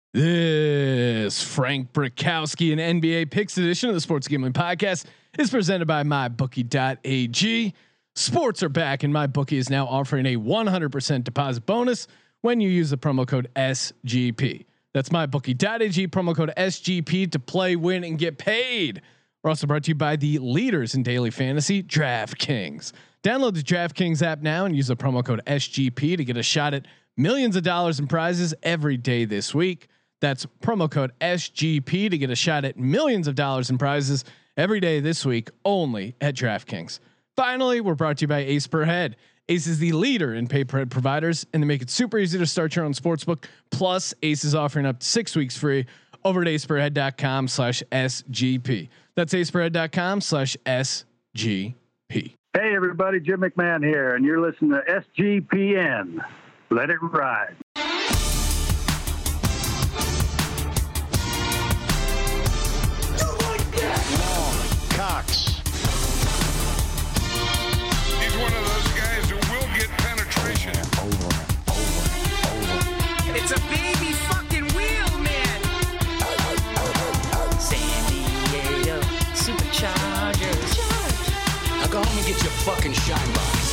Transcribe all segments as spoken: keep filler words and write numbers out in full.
This Frank Brickowski and N B A Picks edition of the Sports Gambling Podcast is presented by my bookie dot a g. Sports are back, and MyBookie is now offering a one hundred percent deposit bonus when you use the promo code S G P. That's my bookie dot a g, promo code S G P to play, win, and get paid. We're also brought to you by the leaders in daily fantasy, DraftKings. Download the DraftKings app now and use the promo code S G P to get a shot at millions of dollars in prizes every day this week. That's promo code S G P to get a shot at millions of dollars in prizes every day this week only at DraftKings. Finally, we're brought to you by Ace Per Head. Ace is the leader in pay per head providers, and they make it super easy to start your own sportsbook. Plus, Ace is offering up to six weeks free over at ace per head dot com slash S G P. That's ace per head dot com slash S G P. Hey everybody, Jim McMahon here, and you're listening to S G P N. Let it ride. Cox. He's one of those guys who will get penetration. Over, over, over. It's a baby fucking wheel, man. San Diego Superchargers. Now go home and get your fucking shine box.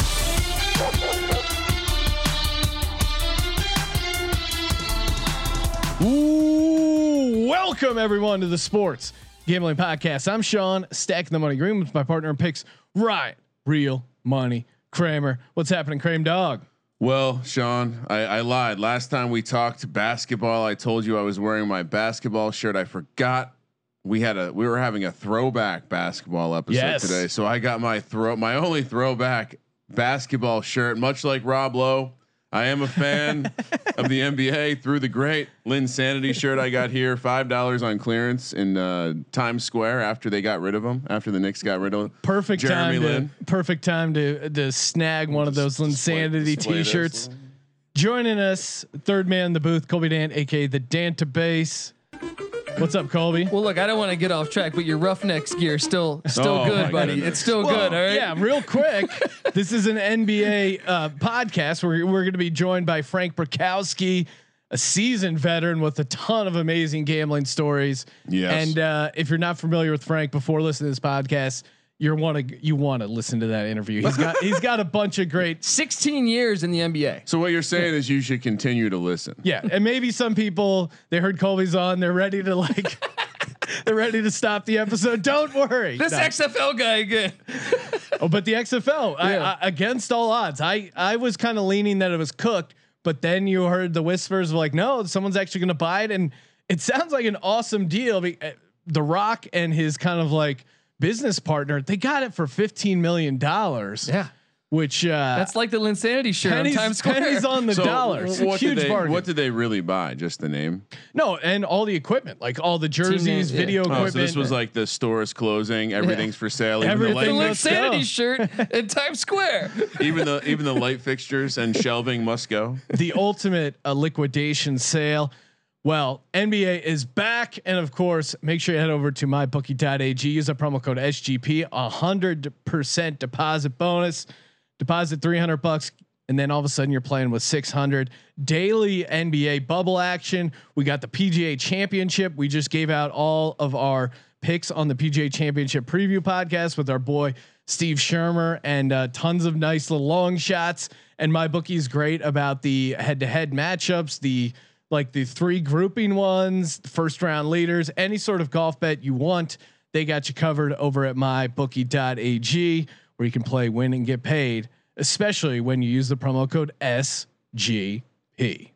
Ooh, welcome everyone to the Sports Gambling Podcast. I'm Sean, stacking the money green with my partner in picks, Ryan, Real Money Kramer. What's happening, Kramer Dog? Well, Sean, I, I lied. Last time we talked basketball, I told you I was wearing my basketball shirt. I forgot we had a we were having a throwback basketball episode yes. today, so I got my throw my only throwback basketball shirt. Much like Rob Lowe, I am a fan of the N B A through the great Linsanity shirt I got here, five dollars on clearance in uh, Times Square after they got rid of him, after the Knicks got rid of him. Perfect Jeremy time Lin. to perfect time to to snag one of those Linsanity t-shirts. This. Joining us, third man in the booth, Colby Dant, aka the Dantabase. What's up, Colby? Well, look, I don't want to get off track, but your Roughnecks gear still still Oh, good, buddy. goodness. It's still Well, good. All right. Yeah, real quick. This is an N B A uh, podcast. We're we're going to be joined by Frank Brickowski, a seasoned veteran with a ton of amazing gambling stories. Yes. And uh, if you're not familiar with Frank, before listening to this podcast, you want to you want to listen to that interview. He's got he's got a bunch of great. sixteen years in the N B A. So what you're saying is you should continue to listen. Yeah, and maybe some people, they heard Colby's on, they're ready to like. They're ready to stop the episode. Don't worry. This No. X F L guy again. Oh, but the X F L, I, Yeah. I, against all odds, I I was kind of leaning that it was cooked, but then you heard the whispers of like, no, someone's actually going to buy it, and it sounds like an awesome deal. Be- uh, The Rock and his kind of like business partner, they got it for fifteen million dollars. Yeah. Which uh, That's like the Linsanity shirt on pennies, Times Square. pennies on the So dollar. It's a what huge did they, bargain. What did they really buy? Just the name? No, and all the equipment, like all the jerseys, names, yeah. video Oh, equipment. so this was like the store is closing, everything's for sale, even Everything the The light, must go. Linsanity shirt in Times Square. even the even the light fixtures and shelving must go. the ultimate uh, liquidation sale. Well, N B A is back, and of course, make sure you head over to my bookie dot a g. Use a promo code S G P, a hundred percent deposit bonus. Deposit three hundred bucks, and then all of a sudden you're playing with six hundred. Daily N B A bubble action. We got the P G A Championship. We just gave out all of our picks on the P G A Championship preview podcast with our boy Steve Shermer, and uh, tons of nice little long shots. And my bookie's great about the head-to-head matchups, the like the three grouping ones, first round leaders, any sort of golf bet you want, they got you covered over at my bookie dot a g, where you can play, win, and get paid, especially when you use the promo code S G P.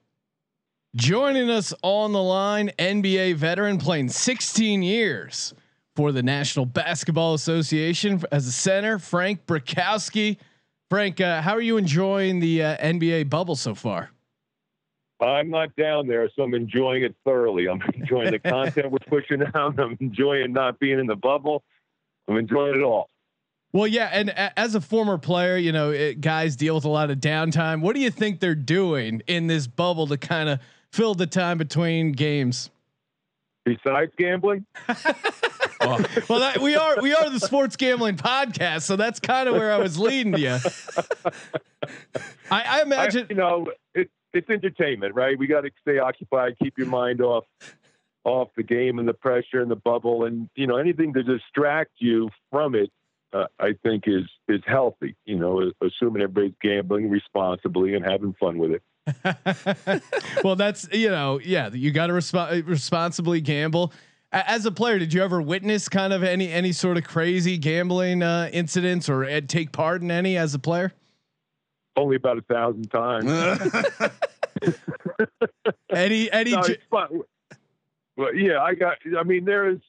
Joining us on the line, N B A veteran playing sixteen years for the National Basketball Association as a center, Frank Brickowski. Frank, uh, how are you enjoying the uh, N B A bubble so far? I'm not down there, so I'm enjoying it thoroughly. I'm enjoying the content we're pushing out. I'm enjoying not being in the bubble. I'm enjoying it all. Well, yeah, and a- as a former player, you know, it, guys deal with a lot of downtime. What do you think they're doing in this bubble to kind of fill the time between games? Besides gambling, Oh. Well, that, we are we are the sports gambling podcast, so that's kind of where I was leading you. I, I imagine, I, you know, it, it's entertainment, right? We got to stay occupied, keep your mind off off the game and the pressure and the bubble, and you know anything to distract you from it. Uh, I think is is healthy. You know, assuming everybody's gambling responsibly and having fun with it. Well, that's you know, yeah, you got to resp- responsibly gamble. A- As a player, did you ever witness kind of any any sort of crazy gambling uh, incidents or uh, take part in any as a player? Only about a thousand times. any any. No, J- it's fun. Well, yeah, I got. I mean, there is.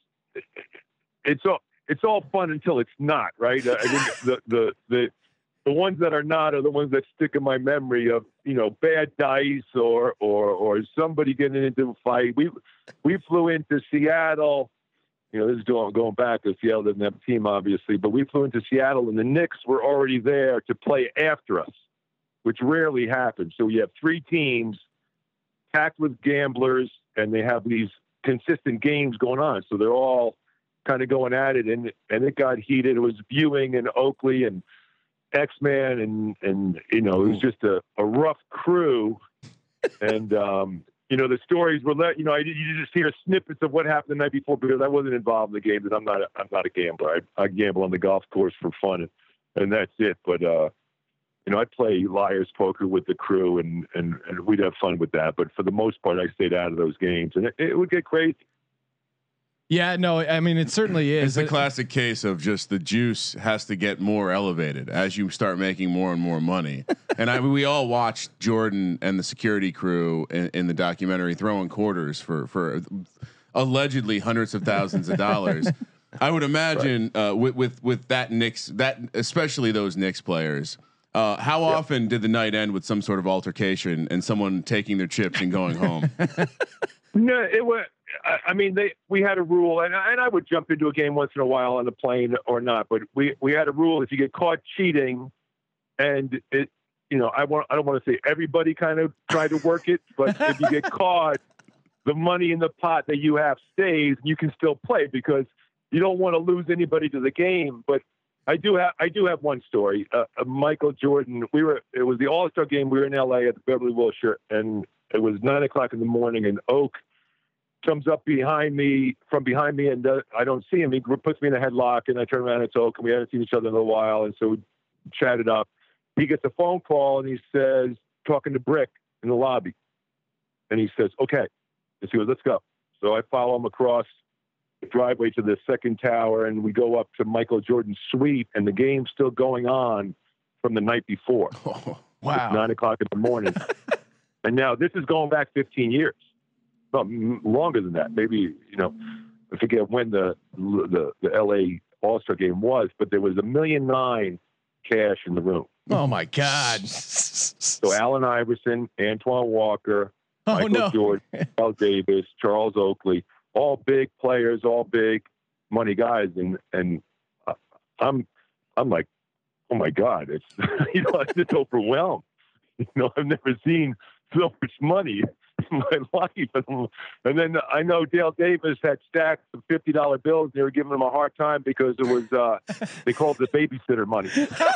It's all. It's all fun until it's not, right? I think the the the the ones that are not are the ones that stick in my memory of you know bad dice or or or somebody getting into a fight. We we flew into Seattle. You know, this is going going back to Seattle didn't have a team obviously, but we flew into Seattle and the Knicks were already there to play after us, which rarely happens. So we have three teams packed with gamblers, and they have these consistent games going on. So they're all kind of going at it, and and it got heated. It was Ewing and Oakley and X-Man, and and you know it was just a, a rough crew. And um, you know the stories were let you know I, you just hear snippets of what happened the night before because I wasn't involved in the game. Because I'm not a, I'm not a gambler. I, I gamble on the golf course for fun, and, and that's it. But uh, you know I play liar's poker with the crew, and, and and we'd have fun with that. But for the most part, I stayed out of those games, and it, it would get crazy. Yeah, no, I mean it certainly is. It's the It- classic case of just the juice has to get more elevated as you start making more and more money. And I we all watched Jordan and the security crew in, in the documentary throwing quarters for for allegedly hundreds of thousands of dollars. I would imagine right. uh, with with with that Knicks that especially those Knicks players. Uh, how yep. often did the night end with some sort of altercation and someone taking their chips and going home? No, it was. I mean, they we had a rule, and I, and I would jump into a game once in a while on the plane or not. But we, we had a rule: if you get caught cheating, and it, you know, I want I don't want to say everybody kind of tried to work it, but if you get caught, the money in the pot that you have stays. You can still play because you don't want to lose anybody to the game. But I do have I do have one story. Uh, uh, Michael Jordan. We were it was the All-Star game. We were in L A at the Beverly Wilshire, and it was nine o'clock in the morning, and Oak comes up behind me from behind me, and uh, I don't see him. He puts me in a headlock, and I turn around and it's Oak, and we haven't seen each other in a while, and so we chatted up. He gets a phone call, and he says, talking to Brick in the lobby, and he says, "Okay," and he goes, "Let's go." So I follow him across the driveway to the second tower, and we go up to Michael Jordan's suite, and the game's still going on from the night before. Oh, wow, it's nine o'clock in the morning, and now this is going back fifteen years. Well, longer than that, maybe, you know, I forget when the the, the L A All-Star game was, but there was a million nine cash in the room. Oh my God. So Allen Iverson, Antoine Walker, oh, Michael no. Jordan, Al Davis, Charles Oakley, all big players, all big money guys. And, and I'm, I'm like, oh my God, it's, you know, I'm just overwhelmed. You know, I've never seen so much money in my life. And then I know Dale Davis had stacks of fifty dollar bills. They were giving him a hard time because it was, uh, they called it babysitter money.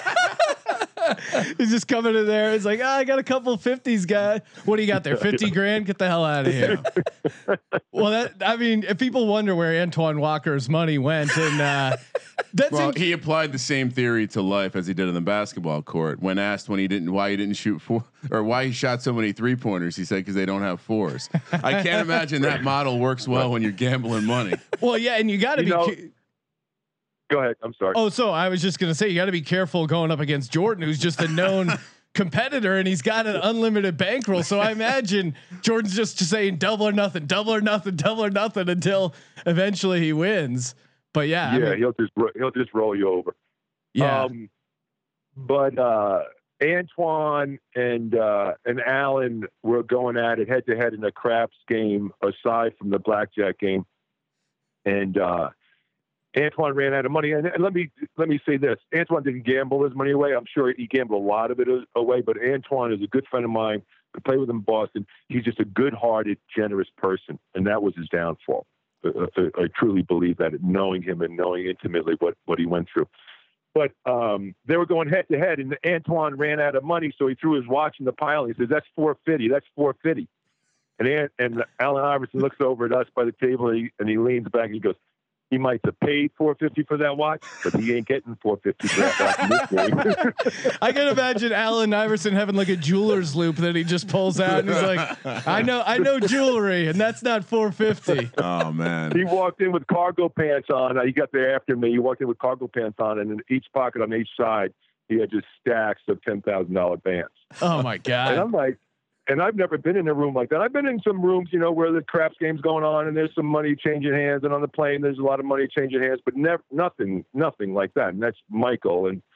He's just coming in there. It's like, oh, I got a couple of fifties, guy. What do you got there? fifty grand? Get the hell out of here. Well, that, I mean, if people wonder where Antoine Walker's money went, and uh, that's well, inc- he applied the same theory to life as he did on the basketball court. When asked when he didn't, why he didn't shoot four, or why he shot so many three pointers, he said because they don't have fours. I can't imagine that model works well when you're gambling money. Well, yeah, and you got to be. know, Cu- Go ahead. I'm sorry. Oh, so I was just gonna say you got to be careful going up against Jordan, who's just a known competitor, and he's got an unlimited bankroll. So I imagine Jordan's just saying double or nothing, double or nothing, double or nothing until eventually he wins. But yeah, yeah, I mean, he'll just he'll just roll you over. yeah. Um, but uh, Antoine and uh, and Allen were going at it head to head in a craps game, aside from the blackjack game, and. Uh, Antoine ran out of money, and, and let me let me say this: Antoine didn't gamble his money away. I'm sure he gambled a lot of it away, but Antoine is a good friend of mine. I play with him in Boston. He's just a good-hearted, generous person, and that was his downfall. I, I, I truly believe that, knowing him and knowing intimately what what he went through. but um, they were going head to head, and Antoine ran out of money, so he threw his watch in the pile. And he says, "That's four fifty. That's four fifty." And Ant, and Allen Iverson looks over at us by the table, and he, and he leans back and he goes, "He might have paid four fifty for that watch, but he ain't getting four fifty for that watch in this game." I can imagine Allen Iverson having like a jeweler's loop that he just pulls out, and he's like, "I know, I know jewelry, and that's not four fifty." Oh man. He walked in with cargo pants on. He got there after me. He walked in with cargo pants on, and in each pocket on each side, he had just stacks of ten thousand dollar bands. Oh my And god! I'm like, and I've never been in a room like that. I've been in some rooms, you know, where the craps game's going on and there's some money changing hands, and on the plane there's a lot of money changing hands, but never, nothing, nothing like that. And that's Michael and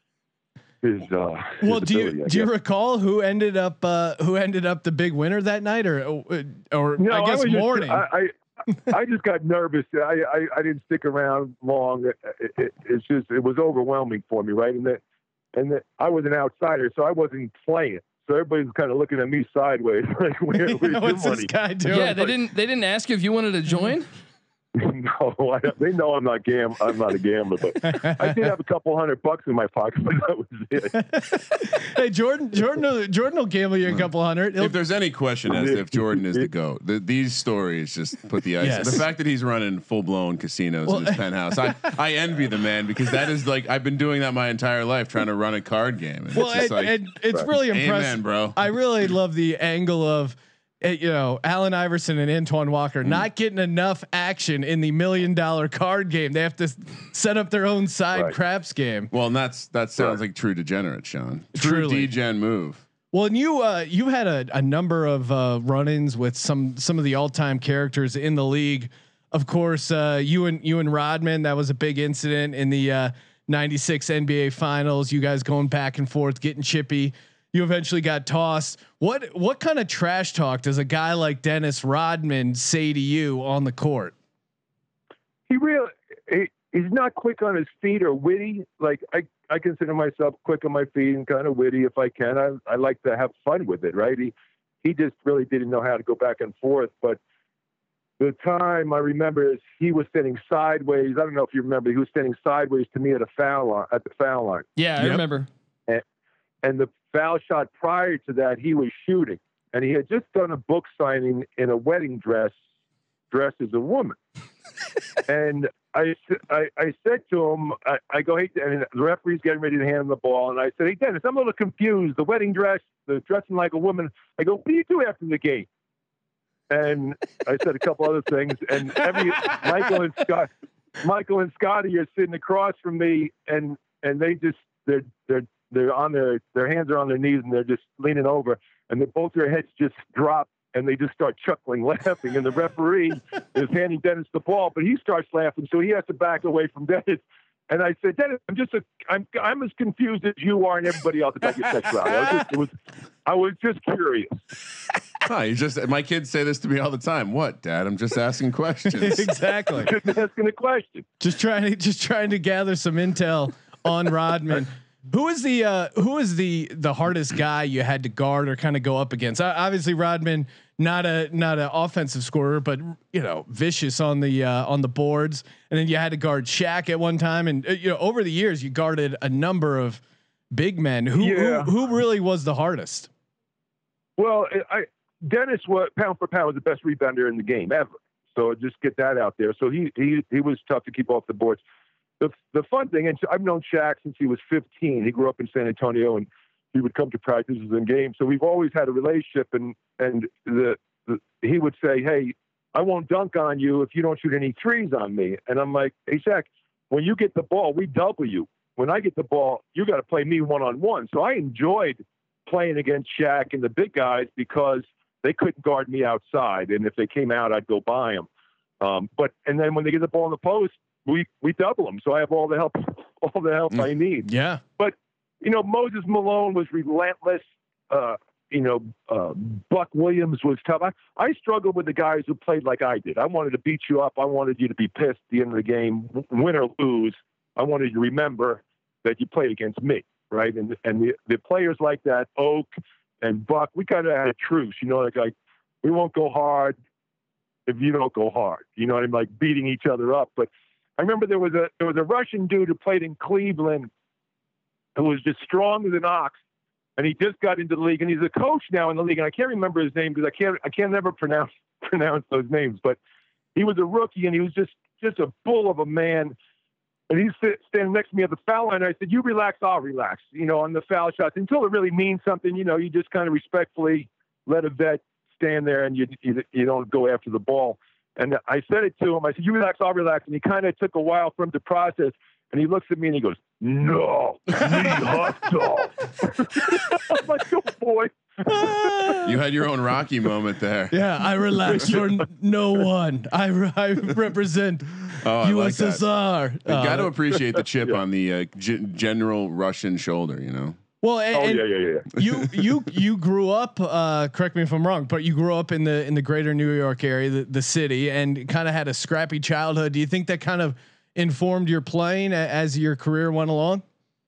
his. Uh, his Well, do you ability, I do you guess. recall who ended up uh, who ended up the big winner that night, or or No, I guess was just- morning? I, I, I just got nervous. I, I, I didn't stick around long. It, it, it's just it was overwhelming for me, right? And that and that I was an outsider, so I wasn't playing. So everybody's kind of looking at me sideways, like, where, where's your What's this money? guy doing? Yeah, they didn't. They didn't ask you if you wanted to join. No, I, they know I'm not gam. I'm not a gambler, but I did have a couple hundred bucks in my pocket, but that was it. Hey, Jordan, Jordan, will- Jordan will gamble you a couple hundred. He'll- If there's any question as to if Jordan is the GOAT, the, these stories just put the ice. Yes. The fact that he's running full blown casinos Well- in his penthouse, I, I envy the man, because that is like, I've been doing that my entire life, trying to run a card game. And well, it's just and, like, and it's really amen, impressive, bro. I really love the angle of, uh, you know, Allen Iverson and Antoine Walker Mm. not getting enough action in the million dollar card game. They have to s- set up their own side Right. craps game. Well, and that's that sounds like true degenerate, Sean. True Truly. D-gen move. Well, and you uh, you had a, a number of uh, run-ins with some some of the all-time characters in the league. Of course, uh, you and you and Rodman. That was a big incident in the uh, ninety-six N B A Finals. You guys going back and forth, getting chippy. You eventually got tossed. What what kind of trash talk does a guy like Dennis Rodman say to you on the court? He really, he, he's not quick on his feet or witty. Like I, I consider myself quick on my feet and kind of witty if I can. I, I like to have fun with it, right? He, he just really didn't know how to go back and forth. But the time I remember is he was standing sideways. I don't know if you remember. He was standing sideways to me at a foul line, at the foul line. Yeah, I Yep. remember. And the foul shot prior to that, he was shooting, and he had just done a book signing in a wedding dress, dressed as a woman. and I, I, I said to him, I, I go, hey, and the referee's getting ready to hand him the ball, and I said, hey, Dennis, I'm a little confused. The wedding dress, the dressing like a woman. I go, what do you do after the game? And I said a couple other things, and every Michael and Scott, Michael and Scotty are sitting across from me, and and they just they're they're they're on their their hands are on their knees, and they're just leaning over, and they, both their heads just drop, and they just start chuckling, laughing, and the referee is handing Dennis the ball, but he starts laughing, so he has to back away from Dennis. And I said, Dennis, I'm just a, I'm I'm as confused as you are and everybody else about your sexuality. I was just, it was, I was just curious. Huh, you just my kids say this to me all the time. What, Dad? I'm just asking questions. Exactly. Just asking a question. Just trying to just trying to gather some intel on Rodman. Who is the uh, who is the the hardest guy you had to guard or kind of go up against? Uh, obviously, Rodman not a not an offensive scorer, but you know vicious on the uh, on the boards. And then you had to guard Shaq at one time, and uh, you know over the years you guarded a number of big men. Who Yeah. who, who really was the hardest? Well, I Dennis was pound for pound was the best rebounder in the game ever. So just get that out there. So he he he was tough to keep off the boards. The the fun thing, and I've known Shaq since he was fifteen. He grew up in San Antonio, and he would come to practices and games. So we've always had a relationship. And and the, the he would say, "Hey, I won't dunk on you if you don't shoot any threes on me." And I'm like, "Hey, Shaq, when you get the ball, we double you. When I get the ball, you got to play me one on one." So I enjoyed playing against Shaq and the big guys because they couldn't guard me outside, and if they came out, I'd go by them. Um, but and then when they get the ball in the post, we we double them. So I have all the help, all the help I need. Yeah. But you know, Moses Malone was relentless. Uh, you know, uh, Buck Williams was tough. I, I struggled with the guys who played like I did. I wanted to beat you up. I wanted you to be pissed at the end of the game, win or lose. I wanted you to remember that you played against me, right? And and the, the players like that, Oak and Buck, we kind of had a truce. You know, like, like we won't go hard if you don't go hard. You know what I mean? Like beating each other up. But I remember there was a there was a Russian dude who played in Cleveland who was just strong as an ox, and he just got into the league, and he's a coach now in the league, and I can't remember his name because I can't I can't never pronounce pronounce those names, but he was a rookie, and he was just just a bull of a man. And he's sit, standing next to me at the foul line. And I said, "You relax, I'll relax." You know, on the foul shots until it really means something. You know, you just kind of respectfully let a vet stand there, and you you, you don't go after the ball. And I said it to him. I said, "You relax, I'll relax." And he kind of took a while for him to process. And he looks at me and he goes, "No, me hustle." I'm like, "Oh boy." You had your own Rocky moment there. Yeah, I relax for n- no one. I, re- I represent Oh, U like S S R. You Uh, got to appreciate the chip on the uh, g- general Russian shoulder. You know. well, and, Oh and yeah, yeah, yeah. you you you grew up. Uh, correct me if I'm wrong, but you grew up in the in the greater New York area, the, the city, and kind of had a scrappy childhood. Do you think that kind of informed your playing a- as your career went along?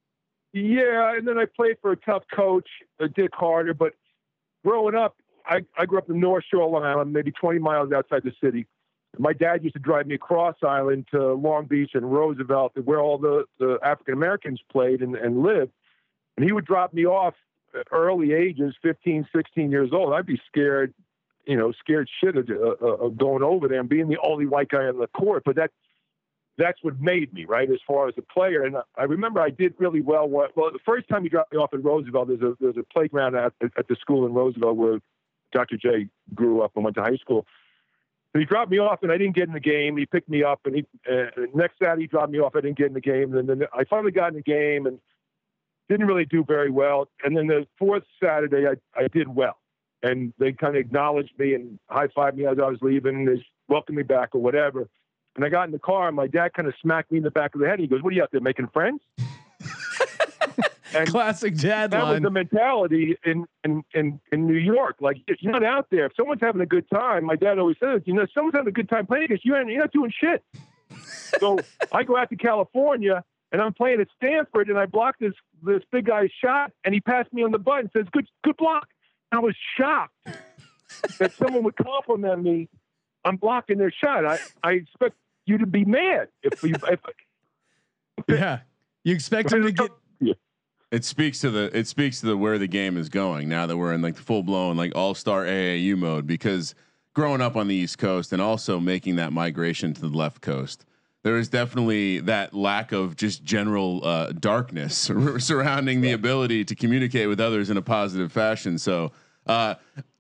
Yeah, and then I played for a tough coach, uh, Dick Harder. But growing up, I, I grew up in North Shore, Long Island, maybe twenty miles outside the city. My dad used to drive me across island to Long Beach and Roosevelt, where all the, the African Americans played and, and lived. And he would drop me off at early ages, fifteen, sixteen years old. I'd be scared, you know, scared shit of, uh, of going over there and being the only white guy on the court. But that that's what made me, right, as far as a player. And I remember I did really well. Well, the first time he dropped me off in Roosevelt, there's a there's a playground at, at the school in Roosevelt where Doctor J grew up and went to high school. So he dropped me off, and I didn't get in the game. He picked me up, and he uh, next Saturday he dropped me off. I didn't get in the game, and then I finally got in the game and didn't really do very well. And then the fourth Saturday, I, I did well, and they kind of acknowledged me and high-fived me as I was leaving, and they welcomed me back or whatever. And I got in the car, and my dad kind of smacked me in the back of the head. He goes, "What are you out there making friends?" And Classic dad that line. was the mentality in, in, in, in New York. Like, if you're not out there, if someone's having a good time, my dad always says, you know, if someone's having a good time playing against you, you're not doing shit. So I go out to California, and I'm playing at Stanford, and I blocked this this big guy's shot, and he passed me on the butt and says, "Good good block." And I was shocked that someone would compliment me on blocking their shot. I, I expect you to be mad if you if Yeah, you expect him to get. It speaks to the it speaks to the where the game is going now that we're in like the full blown like all star A A U mode, because growing up on the East Coast and also making that migration to the left coast, there is definitely that lack of just general uh, darkness surrounding the ability to communicate with others in a positive fashion. So, uh,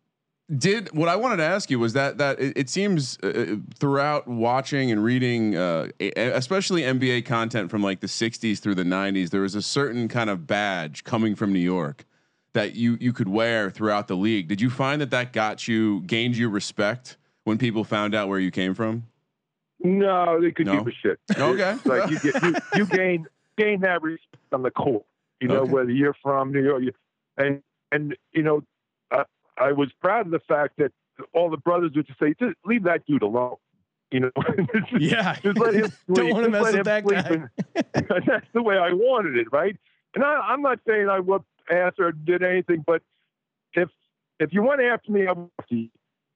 did what I wanted to ask you was that that it, it seems uh, throughout watching and reading, uh, especially N B A content from like the sixties through the nineties, there was a certain kind of badge coming from New York that you you could wear throughout the league. Did you find that that got you gained you respect when people found out where you came from? No, they could No? give a shit. Okay. It's like you get you, you gain gain that respect on the court. You know, Okay. whether you're from New York, you, and and you know, uh, I was proud of the fact that all the brothers would just say, "Just leave that dude alone." You know, just, Yeah, just let him sleep. don't want to Just mess let with him that sleep. guy. And that's the way I wanted it, right? And I, I'm not saying I whooped ass or did anything, but if if you went after me, I would, you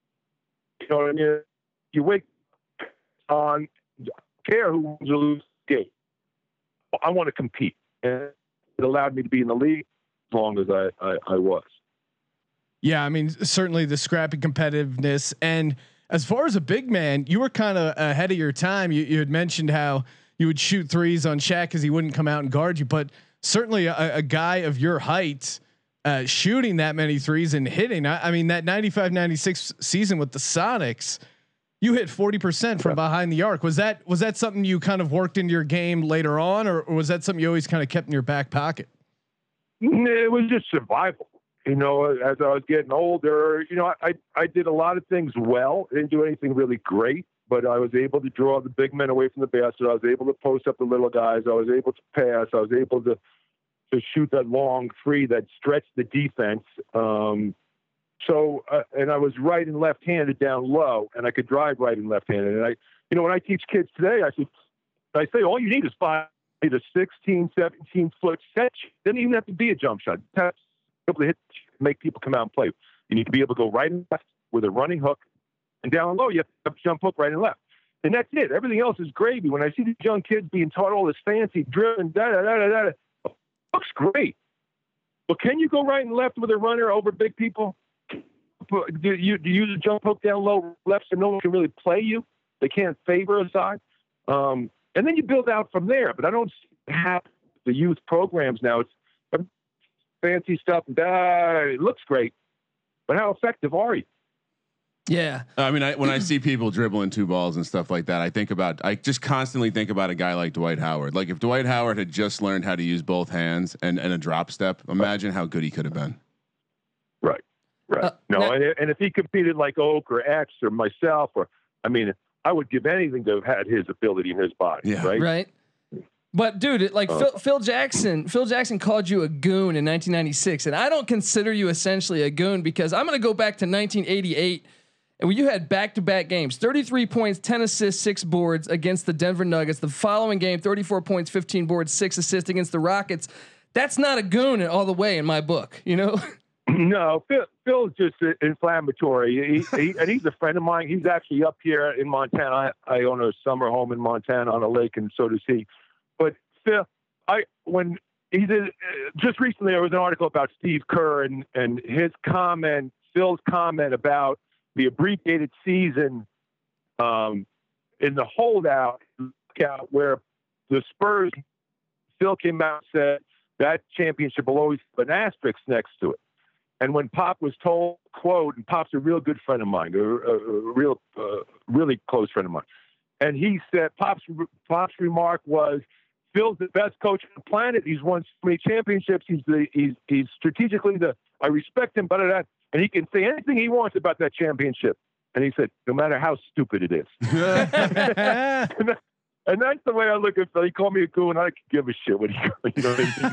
know what I mean? You wake on, care who wins or loses the game. I want to compete, and it allowed me to be in the league as long as I, I, I was. Yeah, I mean, certainly the scrappy competitiveness. And as far as a big man, you were kind of ahead of your time. You, you had mentioned how you would shoot threes on Shaq because he wouldn't come out and guard you, but certainly a, a guy of your height uh, shooting that many threes and hitting. I, I mean, that ninety-five ninety-six season with the Sonics, you hit forty percent from behind the arc. Was that was that something you kind of worked into your game later on, or, or was that something you always kind of kept in your back pocket? It was just survival. You know, as I was getting older, you know, I, I did a lot of things well. I didn't do anything really great, but I was able to draw the big men away from the basket. I was able to post up the little guys. I was able to pass. I was able to to shoot that long three that stretched the defense. Um, so, uh, and I was right and left-handed down low, and I could drive right and left-handed. And I, you know, when I teach kids today, I say, I say, all you need is five to sixteen, seventeen foot set. Doesn't even have to be a jump shot. Have able to hit, make people come out and play. You need to be able to go right and left with a running hook, and down low you have to jump hook right and left. and that's it. Everything else is gravy. When I see these young kids being taught all this fancy drill and da da da da da, it looks great. But can you go right and left with a runner over big people? Do you, do you use a jump hook down low left so no one can really play you? They can't favor a side. Um, and then you build out from there. But I don't have the youth programs now. It's fancy stuff. Ah, it looks great. But how effective are you? Yeah. I mean, I, when I see people dribbling two balls and stuff like that, I think about, I just constantly think about a guy like Dwight Howard. Like if Dwight Howard had just learned how to use both hands and, and a drop step, imagine how good he could have been. Right. Right. Uh, no, now, and, and if he competed like Oak or X or myself, or, I mean, I would give anything to have had his ability in his body. Yeah. Right. Right. But dude, it, like uh, Phil, Phil Jackson, Phil Jackson called you a goon in nineteen ninety-six, and I don't consider you essentially a goon because I'm going to go back to nineteen eighty-eight, and when you had back-to-back games, thirty-three points, ten assists, six boards against the Denver Nuggets. The following game, thirty-four points, fifteen boards, six assists against the Rockets. That's not a goon all the way in my book, you know. No, Phil, Phil's just inflammatory. He, he, and he's a friend of mine. He's actually up here in Montana. I, I own a summer home in Montana on a lake, and so does he. But Phil, I when he did uh, just recently, there was an article about Steve Kerr and and his comment, Phil's comment about the abbreviated season um, in the holdout, where the Spurs, Phil came out and said that championship will always have an asterisk next to it. And when Pop was told, quote, and Pop's a real good friend of mine, a, a, a real, uh, really close friend of mine, and he said, Pop's Pop's remark was, Phil's the best coach on the planet. He's won so many championships. He's the he's he's strategically the I respect him, but that and he can say anything he wants about that championship. And he said, no matter how stupid it is. And that's the way I look at Phil. He called me a goon. I could give a shit what he, you know what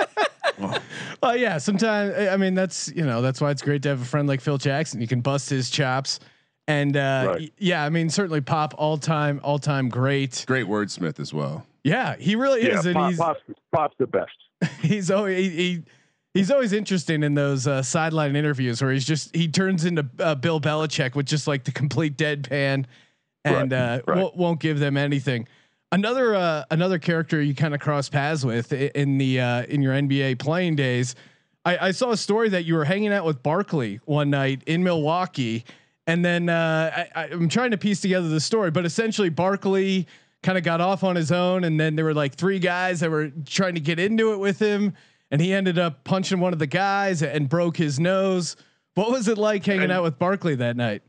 I mean? Well, yeah. Sometimes I mean that's you know that's why it's great to have a friend like Phil Jackson. You can bust his chops, and uh, right. yeah, I mean certainly Pop all time all time great. Great wordsmith as well. Yeah, he really yeah, is. And Pop, he's Pop's, Pop's the best. He's always he, he he's always interesting in those uh, sideline interviews where he's just he turns into uh, Bill Belichick with just like the complete deadpan, and right. uh, right. Won't, won't give them anything. Another uh, another character you kind of cross paths with in the uh, in your N B A playing days. I, I saw a story that you were hanging out with Barkley one night in Milwaukee, and then uh, I, I'm trying to piece together the story, but essentially Barkley kind of got off on his own, and then there were like three guys that were trying to get into it with him, and he ended up punching one of the guys and broke his nose. What was it like hanging and out with Barkley that night?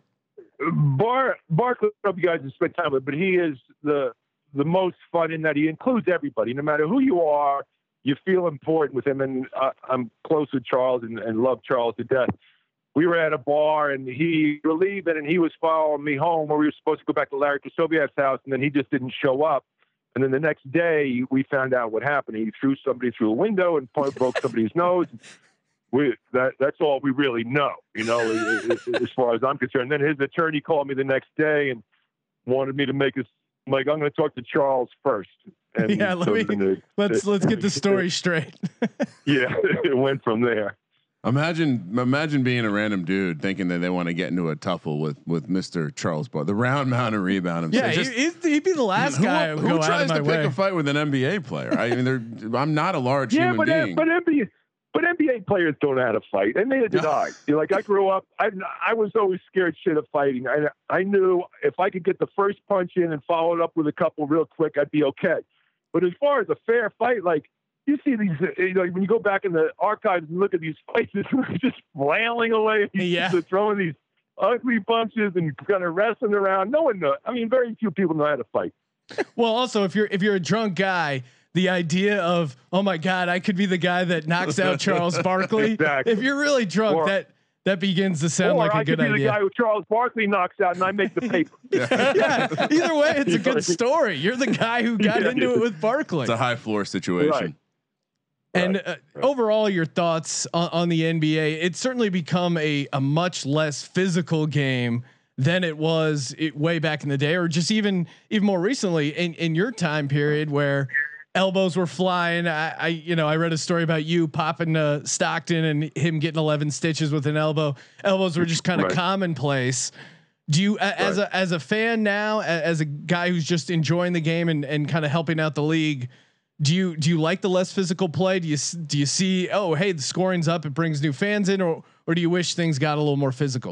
Bar Barkley, I don't know if you guys have spent time with, but he is the the most fun in that he includes everybody, no matter who you are. You feel important with him, and uh, I'm close with Charles and, and love Charles to death. We were at a bar, and he were leaving, and he was following me home, where we were supposed to go back to Larry Krasovic's house, and then he just didn't show up. And then the next day, we found out what happened. He threw somebody through a window and broke somebody's nose. We that that's all we really know, you know, as far as I'm concerned. And then his attorney called me the next day and wanted me to make his like I'm going to talk to Charles first. And yeah, let so me, the, let's let's get the story straight. Yeah, it went from there. Imagine, imagine being a random dude thinking that they want to get into a tuffle with with Mister Charles Bar, the round mountain rebound. Yeah, just, he, he'd be the last who, guy who, who tries to way. pick a fight with an N B A player. I mean, they're, I'm not a large yeah, human but, being. But N B A, but N B A players don't know how to fight, and neither did I. You know, like I grew up, I I was always scared shit of fighting. I I knew if I could get the first punch in and follow it up with a couple real quick, I'd be okay. But as far as a fair fight, like. You see these, you know, when you go back in the archives and look at these fights, it's just flailing away. Yeah. Just throwing these ugly punches and kind of wrestling around. No one knows. I mean, very few people know how to fight. Well, also, if you're if you're a drunk guy, the idea of, oh my God, I could be the guy that knocks out Charles Barkley. Exactly. If you're really drunk, or, that that begins to sound like a I good idea. Or I could be idea. the guy who Charles Barkley knocks out, and I make the paper. yeah. yeah. Either way, it's a good story. You're the guy who got yeah, into it with Barkley. It's a high floor situation. Right. And uh, right. overall, your thoughts on, on the N B A? It's certainly become a a much less physical game than it was it, way back in the day, or just even even more recently in, in your time period where elbows were flying. I, I you know I read a story about you popping uh, Stockton and him getting eleven stitches with an elbow. Elbows were just kind of right. commonplace. Do you, a- as Right. a as a fan now, a- as a guy who's just enjoying the game and, and kind of helping out the league, do you do you like the less physical play? Do you s- do you see, oh hey, the scoring's up, it brings new fans in, or or do you wish things got a little more physical?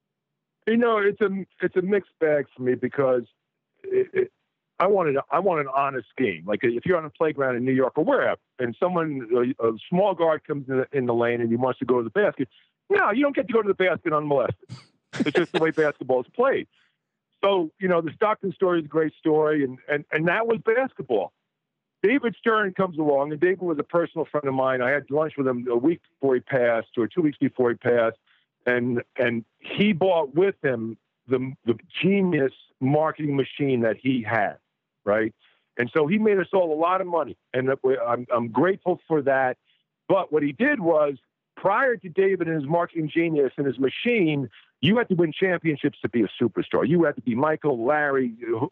You know, it's a it's a mixed bag for me because it, it, I wanted I want an honest game. Like if you're on a playground in New York or wherever, and someone a, a small guard comes in the, in the lane and he wants to go to the basket, no, you don't get to go to the basket unmolested. It's just the way basketball is played. So you know, the Stockton story is a great story, and and and that was basketball. David Stern comes along, and David was a personal friend of mine. I had lunch with him a week before he passed, or two weeks before he passed. And and he brought with him the the genius marketing machine that he had, right? And so he made us all a lot of money, and I'm I'm grateful for that. But what he did was, prior to David and his marketing genius and his machine, you had to win championships to be a superstar. You had to be Michael, Larry,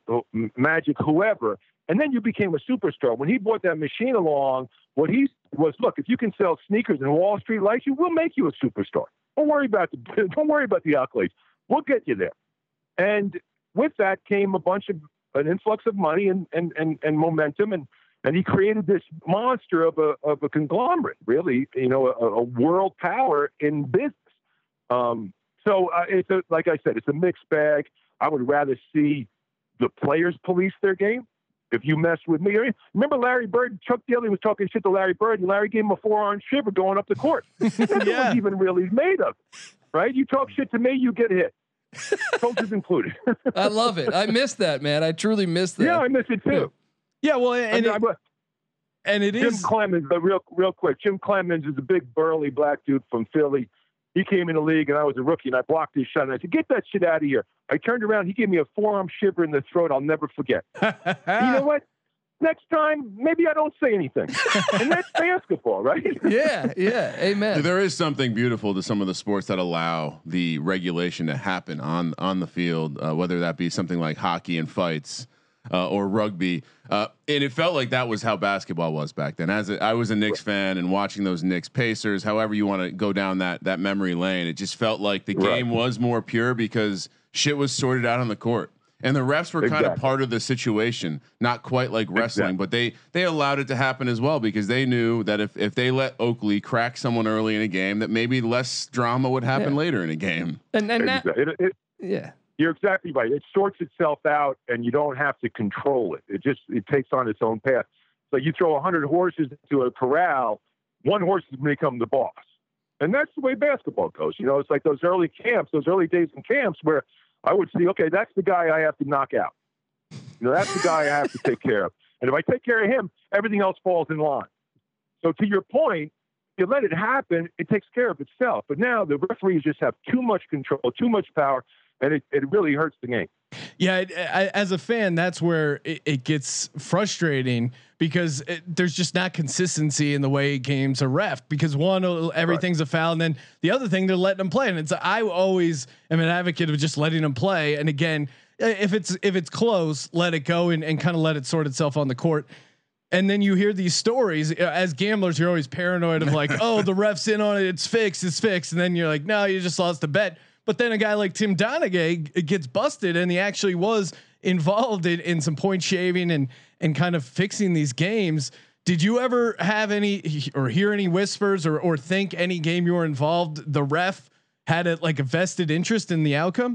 Magic, whoever, and then you became a superstar. When he brought that machine along, what he was, look, if you can sell sneakers and Wall Street likes you, we'll make you a superstar. Don't worry about the don't worry about the accolades. We'll get you there. And with that came a bunch of an influx of money and and and, and momentum, and and he created this monster of a of a conglomerate, really, you know, a, a world power in business. Um, so uh, it's a, like I said, it's a mixed bag. I would rather see the players police their game. If you mess with me, remember Larry Bird? Chuck Daly was talking shit to Larry Bird, and Larry gave him a forearm shiver going up the court. That's what Yeah. was even really made of, right? You talk shit to me, you get hit. Coaches included. I love it. I miss that, man. I truly miss that. Yeah, I miss it too. Yeah, well, and And, it, I, and it Jim is Clemens, but real real quick, Jim Clemens is a big burly black dude from Philly. He came in the league, and I was a rookie, and I blocked his shot, and I said, "Get that shit out of here." I turned around, he gave me a forearm shiver in the throat. I'll never forget. You know what? Next time, maybe I don't say anything. And that's basketball, right? Yeah, yeah. Amen. There is something beautiful to some of the sports that allow the regulation to happen on on the field, uh, whether that be something like hockey and fights uh, or rugby. Uh, and it felt like that was how basketball was back then. As a, I was a Knicks fan and watching those Knicks Pacers, however you want to go down that that memory lane, it just felt like the Right. game was more pure because shit was sorted out on the court. And the refs were kind of Exactly. part of the situation, not quite like wrestling, Exactly. but they they allowed it to happen as well because they knew that if if they let Oakley crack someone early in a game, that maybe less drama would happen Yeah. later in a game. And and that, Exactly. It, it, yeah. you're exactly right. It sorts itself out, and you don't have to control it. It just it takes on its own path. So you throw a hundred horses into a corral, one horse is going to become the boss, and that's the way basketball goes. You know, it's like those early camps, those early days in camps where I would see, okay, that's the guy I have to knock out. You know, that's the guy I have to take care of. And if I take care of him, everything else falls in line. So to your point, you let it happen, it takes care of itself. But now the referees just have too much control, too much power, and it, it really hurts the game. Yeah, it, I, as a fan, that's where it, it gets frustrating because it, there's just not consistency in the way games are ref. Because one, everything's a foul, and then the other thing, they're letting them play. And it's I always am an advocate of just letting them play. And again, if it's if it's close, let it go and, and kind of let it sort itself on the court. And then you hear these stories as gamblers, you're always paranoid of like, oh, the ref's in on it, it's fixed, it's fixed, and then you're like, no, you just lost the bet. But then a guy like Tim Donaghy gets busted, and he actually was involved in, in some point shaving and and kind of fixing these games. Did you ever have any or hear any whispers or or think any game you were involved, the ref had a, like a vested interest in the outcome?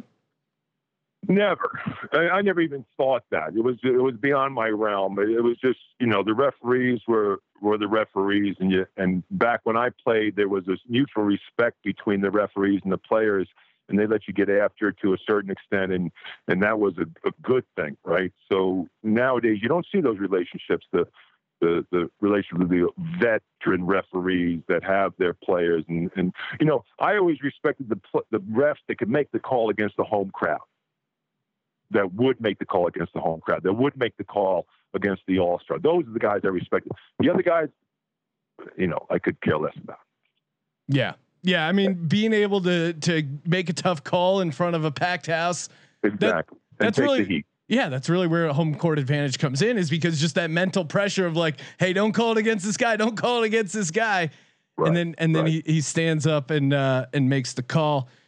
Never. I, I never even thought that. It was it was beyond my realm. It, it was just, you know, the referees were were the referees, and you and back when I played, there was this mutual respect between the referees and the players. And they let you get after it to a certain extent, and and that was a, a good thing, right? So nowadays you don't see those relationships, the the the relationship with the veteran referees that have their players, and and you know I always respected the the refs that could make the call against the home crowd, that would make the call against the home crowd, that would make the call against the All Star. Those are the guys I respected. The other guys, you know, I could care less about. Yeah. Yeah, I mean, being able to to make a tough call in front of a packed house. Exactly. That, and that's take really the heat. Yeah, that's really where a home court advantage comes in, is because just that mental pressure of like, hey, don't call it against this guy, don't call it against this guy, Right, and then and then right. he he stands up and uh, and makes the call.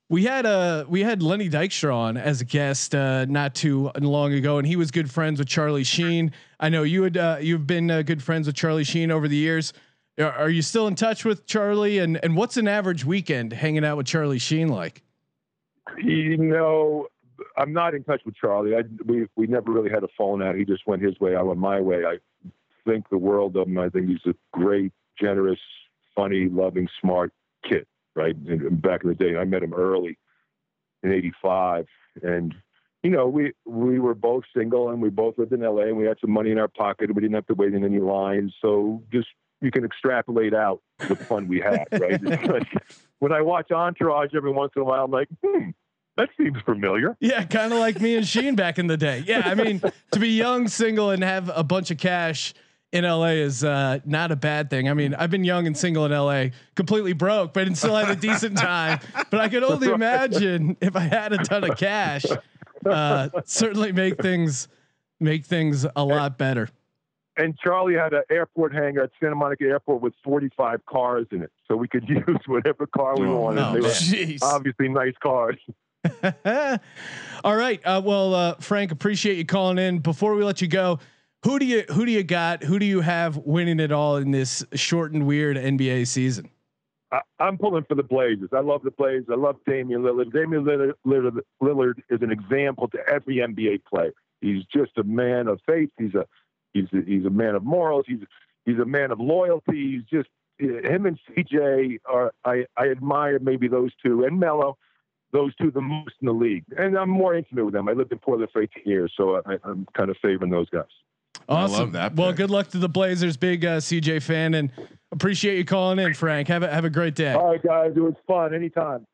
We had a we had Lenny Dykstra on as a guest uh, not too long ago, and he was good friends with Charlie Sheen. I know you had uh, you've been uh, good friends with Charlie Sheen over the years. Are, are you still in touch with Charlie? And and what's an average weekend hanging out with Charlie Sheen like? You know, I'm not in touch with Charlie. I, we we never really had a phone out. He just went his way. I went my way. I think the world of him. I think he's a great, generous, funny, loving, smart kid. Right. And back in the day, I met him early in eighty-five, and you know, we we were both single and we both lived in L A and we had some money in our pocket and we didn't have to wait in any lines. So just you can extrapolate out the fun we had. Right. It's like, when I watch Entourage every once in a while, I'm like, hmm, that seems familiar. Yeah, kind of like me and Sheen back in the day. Yeah, I mean, to be young, single, and have a bunch of cash in L A is uh, not a bad thing. I mean, I've been young and single in L A, completely broke, but still had a decent time. But I could only imagine if I had a ton of cash, uh, certainly make things make things a lot better. And Charlie had an airport hangar at Santa Monica Airport with forty-five cars in it, so we could use whatever car we Oh, wanted. no, they were jeez. obviously nice cars. All right. Uh, well, uh, Frank, appreciate you calling in. Before we let you go, who do you who do you got? Who do you have winning it all in this short and weird N B A season? I, I'm pulling for the Blazers. I love the Blazers. I love Damian Lillard. Damian Lillard, Lillard, Lillard is an example to every N B A player. He's just a man of faith. He's a he's a, he's a man of morals. He's he's a man of loyalty. He's just him and C J are. I I admire maybe those two and Melo. Those two the most in the league, and I'm more intimate with them. I lived in Portland for eighteen years, so I, I'm kind of favoring those guys. Awesome. I love that Well, pick. good luck to the Blazers. Big uh, C J fan, and appreciate you calling in, Frank. Have a have a great day. All right, guys, it was fun. Anytime.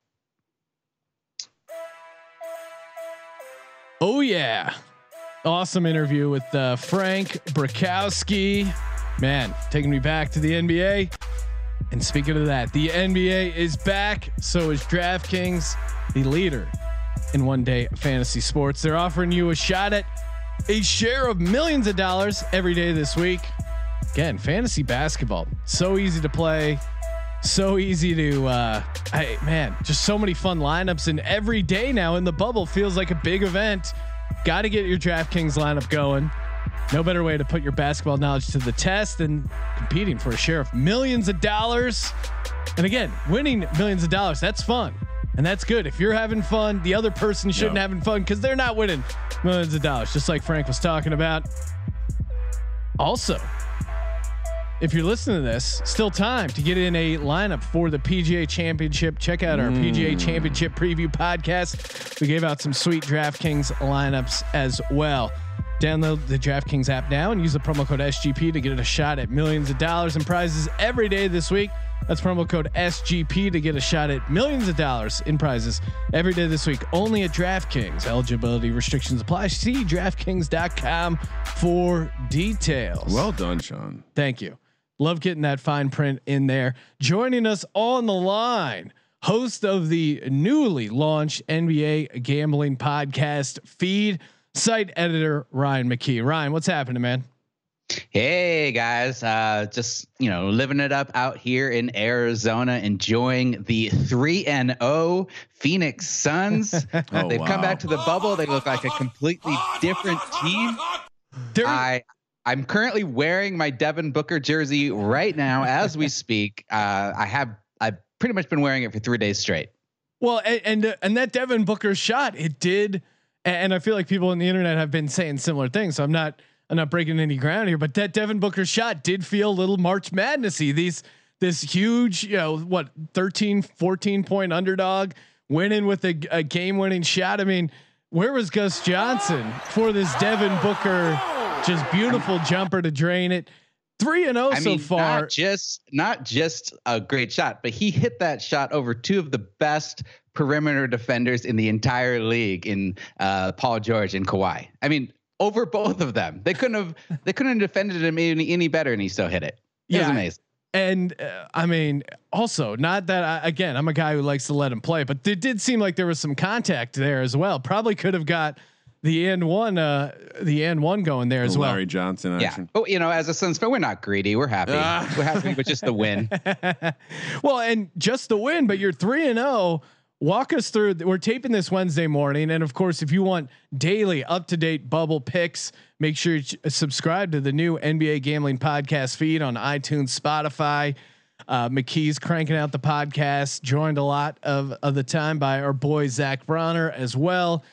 Oh yeah, awesome interview with uh, Frank Brakowski. Man, taking me back to the N B A. And speaking of that, the N B A is back. So is DraftKings, the leader in one-day fantasy sports. They're offering you a shot at a share of millions of dollars every day this week. Again, fantasy basketball, so easy to play, so easy to, uh, I, man, just so many fun lineups. And every day now in the bubble feels like a big event. Got to get your DraftKings lineup going. No better way to put your basketball knowledge to the test than competing for a share of millions of dollars. And again, winning millions of dollars, that's fun. And that's good. If you're having fun, the other person shouldn't No. having fun because they're not winning millions of dollars, just like Frank was talking about. Also, if you're listening to this, still time to get in a lineup for the P G A Championship. Check out our mm. P G A Championship preview podcast. We gave out some sweet DraftKings lineups as well. Download the DraftKings app now and use the promo code S G P to get a shot at millions of dollars in prizes every day this week. That's promo code S G P to get a shot at millions of dollars in prizes every day this week. Only at DraftKings. Eligibility restrictions apply. See DraftKings dot com for details. Well done, Sean. Thank you. Love getting that fine print in there. Joining us on the line, host of the newly launched N B A gambling podcast feed, site editor Ryan McKee. Ryan, what's happening, man? Hey guys, uh, just you know, living it up out here in Arizona, enjoying the three and O Phoenix Suns. Oh, They've wow. come back to the bubble. They look like a completely different team. There, I I'm currently wearing my Devin Booker jersey right now as we speak. Uh, I have I've pretty much been wearing it for three days straight. well, and and, uh, and that Devin Booker shot, it did, and I feel like people on the internet have been saying similar things. So I'm not. I'm not breaking any ground here, but that Devin Booker shot did feel a little March Madnessy. These this huge, you know, what thirteen, fourteen point underdog winning with a, a game winning shot. I mean, where was Gus Johnson for this Devin Booker just beautiful jumper to drain it? three and oh I so mean, far. Not just not just a great shot, but he hit that shot over two of the best perimeter defenders in the entire league in uh, Paul George and Kawhi. I mean, over both of them. They couldn't have they couldn't have defended him any, any better, and he still hit it. It was Yeah. amazing. And uh, I mean, also not that I, again, I'm a guy who likes to let him play, but it did seem like there was some contact there as well. Probably could have got the and one, uh, the and one going there as The well. Larry Johnson Yeah. action. But you know, as a Suns fan, we're not greedy. We're happy. Ah. We're happy with just the win. Well, and just the win, but you're three and zero walk us through. We're taping this Wednesday morning, and of course, if you want daily, up to date bubble picks, make sure you subscribe to the new N B A Gambling Podcast feed on iTunes, Spotify. Uh, McKee's cranking out the podcast, joined a lot of of the time by our boy Zach Bronner as well.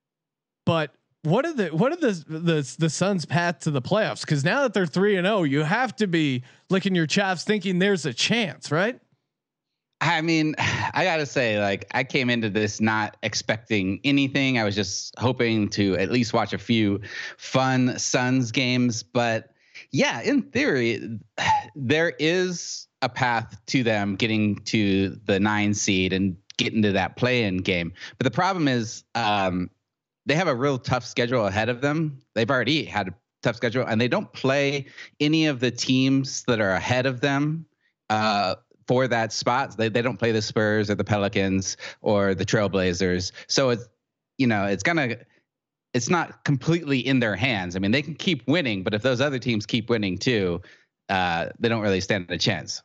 But what are the what are the the the Suns' path to the playoffs? Because now that they're three and zero, you have to be licking your chops, thinking there's a chance, right? I mean, I gotta say, like, I came into this not expecting anything. I was just hoping to at least watch a few fun Suns games. But yeah, in theory, there is a path to them getting to the nine seed and getting to that play-in game. But the problem is, um, they have a real tough schedule ahead of them. They've already had a tough schedule, and they don't play any of the teams that are ahead of them. Uh, for that spot. They they don't play the Spurs or the Pelicans or the Trailblazers. So it's, you know, it's gonna, it's not completely in their hands. I mean, they can keep winning, but if those other teams keep winning too, uh, they don't really stand a chance.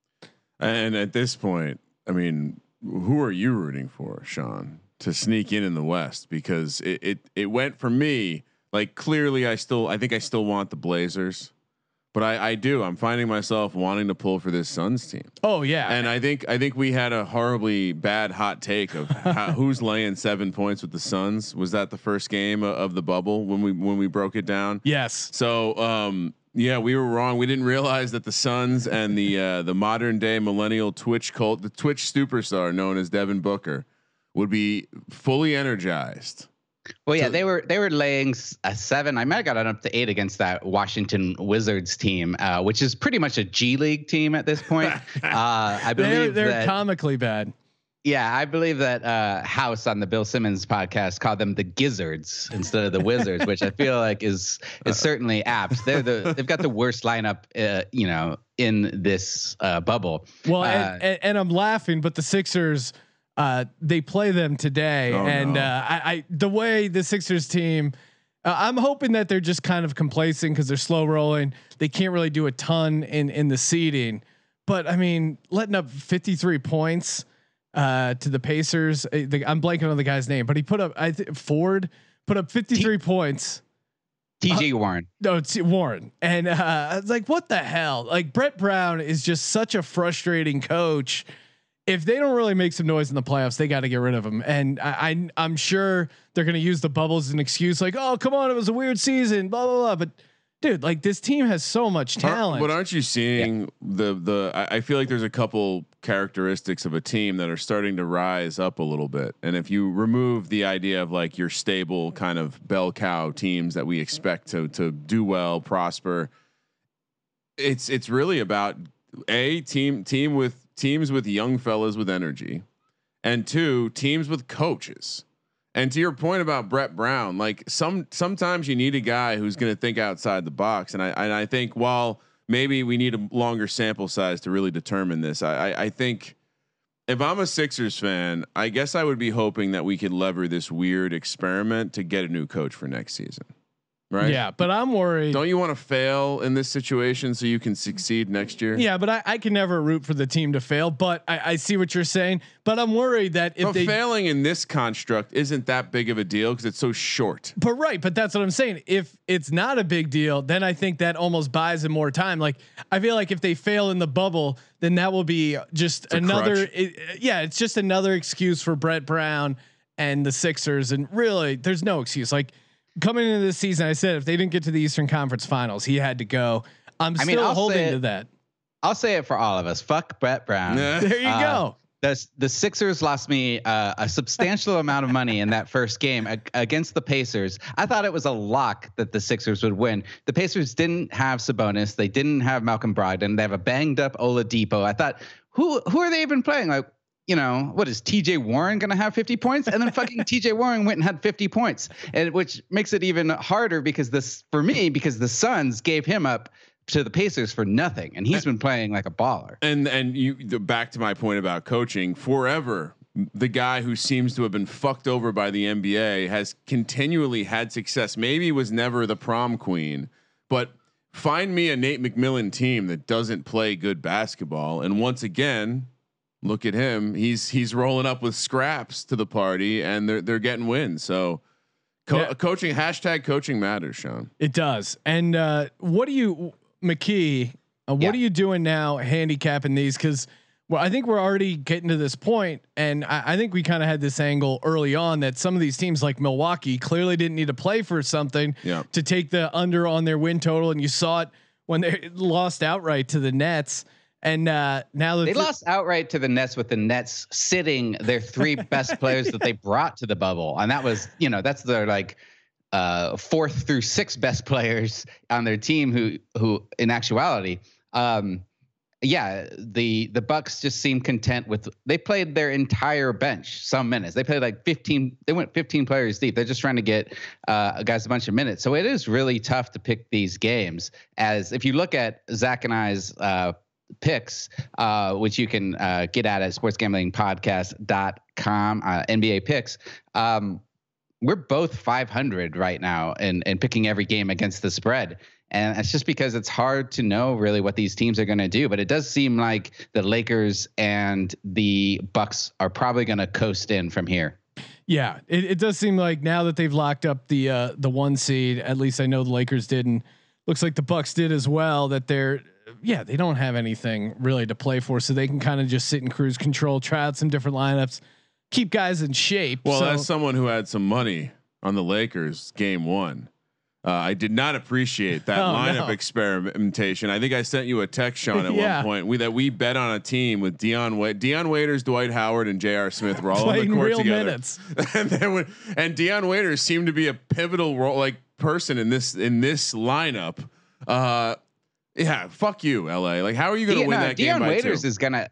And at this point, I mean, who are you rooting for, Sean, to sneak in in the West? Because it, it, it went for me, like, clearly I still, I think I still want the Blazers. But I, I do. I'm finding myself wanting to pull for this Suns team. Oh yeah, and I think I think we had a horribly bad hot take of how, who's laying seven points with the Suns. Was that the first game of, of the bubble when we when we broke it down? Yes. So um, yeah, we were wrong. We didn't realize that the Suns and the uh, the modern day millennial Twitch cult, the Twitch superstar known as Devin Booker, would be fully energized. Well, yeah, they were they were laying a seven. I might have gotten up to eight against that Washington Wizards team, uh, which is pretty much a G League team at this point. uh, I believe they're, they're that, comically bad. Yeah, I believe that uh, House on the Bill Simmons podcast called them the Gizzards instead of the Wizards, which I feel like is is certainly apt. They're the they've got the worst lineup, uh, you know, in this uh, bubble. Well, uh, and, and, and I'm laughing, but the Sixers. Uh, they play them today, oh, and no. uh, I, I the way the Sixers team, uh, I'm hoping that they're just kind of complacent because they're slow rolling. They can't really do a ton in in the seeding, but I mean, letting up fifty-three points uh, to the Pacers. Uh, the, I'm blanking on the guy's name, but he put up. I think Ford put up fifty-three T- points. T J uh, Warren. No, it's Warren, and uh, I was like, what the hell? Like Brett Brown is just such a frustrating coach. If they don't really make some noise in the playoffs, they got to get rid of him. And I, I I'm sure they're going to use the bubbles as an excuse, like, oh, come on, it was a weird season, blah blah blah. But dude, like this team has so much talent. But aren't you seeing yeah. the the? I, I feel like there's a couple characteristics of a team that are starting to rise up a little bit. And if you remove the idea of like your stable kind of bell cow teams that we expect to to do well, prosper, it's it's really about a team team with. Teams with young fellas with energy, and two teams with coaches. And to your point about Brett Brown, like some sometimes you need a guy who's going to think outside the box. And I and I think while maybe we need a longer sample size to really determine this, I I, I think if I'm a Sixers fan, I guess I would be hoping that we could lever this weird experiment to get a new coach for next season. Right. Yeah, but I'm worried. Don't you want to fail in this situation so you can succeed next year? Yeah, but I, I can never root for the team to fail. But I, I see what you're saying. But I'm worried that if but they failing in this construct isn't that big of a deal because it's so short. But right, but that's what I'm saying. If it's not a big deal, then I think that almost buys them more time. Like I feel like if they fail in the bubble, then that will be just it's another. It, yeah, it's just another excuse for Brett Brown and the Sixers. And really, there's no excuse. Like. Coming into this season, I said if they didn't get to the Eastern Conference Finals, he had to go. I'm I still mean, holding it, to that. I'll say it for all of us. Fuck Brett Brown. There you uh, go. The the Sixers lost me uh, a substantial amount of money in that first game ag- against the Pacers. I thought it was a lock that the Sixers would win. The Pacers didn't have Sabonis. They didn't have Malcolm Brogdon. They have a banged up Oladipo. I thought, who who are they even playing? Like, you know, what is T J Warren going to have fifty points? And then fucking T J Warren went and had fifty points, and which makes it even harder because this for me because the Suns gave him up to the Pacers for nothing, and he's been playing like a baller. And and you the, back to my point about coaching forever. The guy who seems to have been fucked over by the N B A has continually had success. Maybe was never the prom queen, but find me a Nate McMillan team that doesn't play good basketball, and once again. look at him. He's he's rolling up with scraps to the party, and they're they're getting wins. So, co- Yeah. coaching hashtag coaching matters, Sean. It does. And uh, what do you, McKee? Uh, what Yeah. are you doing now, handicapping these? Because well, I think we're already getting to this point, and I, I think we kind of had this angle early on that some of these teams like Milwaukee clearly didn't need to play for something Yeah. to take the under on their win total, and you saw it when they lost outright to the Nets. And uh, now that They th- lost outright to the Nets with the Nets sitting their three best players that they brought to the bubble, and that was, you know, that's their like uh, fourth through sixth best players on their team. Who, who in actuality, um, yeah, the the Bucks just seem content with. They played their entire bench some minutes. They played like fifteen. They went fifteen players deep. They're just trying to get uh, guys a bunch of minutes. So it is really tough to pick these games. As if you look at Zach and I's uh, picks, uh, which you can uh, get at at sports gambling podcast dot com, uh, N B A picks. Um, we're both five hundred right now in, in picking every game against the spread. And it's just because it's hard to know really what these teams are going to do. But it does seem like the Lakers and the Bucks are probably going to coast in from here. Yeah, it, it does seem like now that they've locked up the uh, the one seed, at least I know the Lakers did, and looks like the Bucks did as well. That they're yeah they don't have anything really to play for, so they can kind of just sit in cruise control, try out some different lineups, keep guys in shape. Well, so, as someone who had some money on the Lakers game one, uh, I did not appreciate that Oh, lineup no. experimentation. I think I sent you a text, Sean, at Yeah. one point. We that we bet on a team with Dion Wait, Dion Waiters, Dwight Howard, and J R. Smith were all on the playing court real together. minutes. and then when, and Dion Waiters seemed to be a pivotal role, like person in this in this lineup. Uh, yeah, fuck you, L A. Like, how are you going to Dion- win no, that Dion game by Waiters two? is gonna.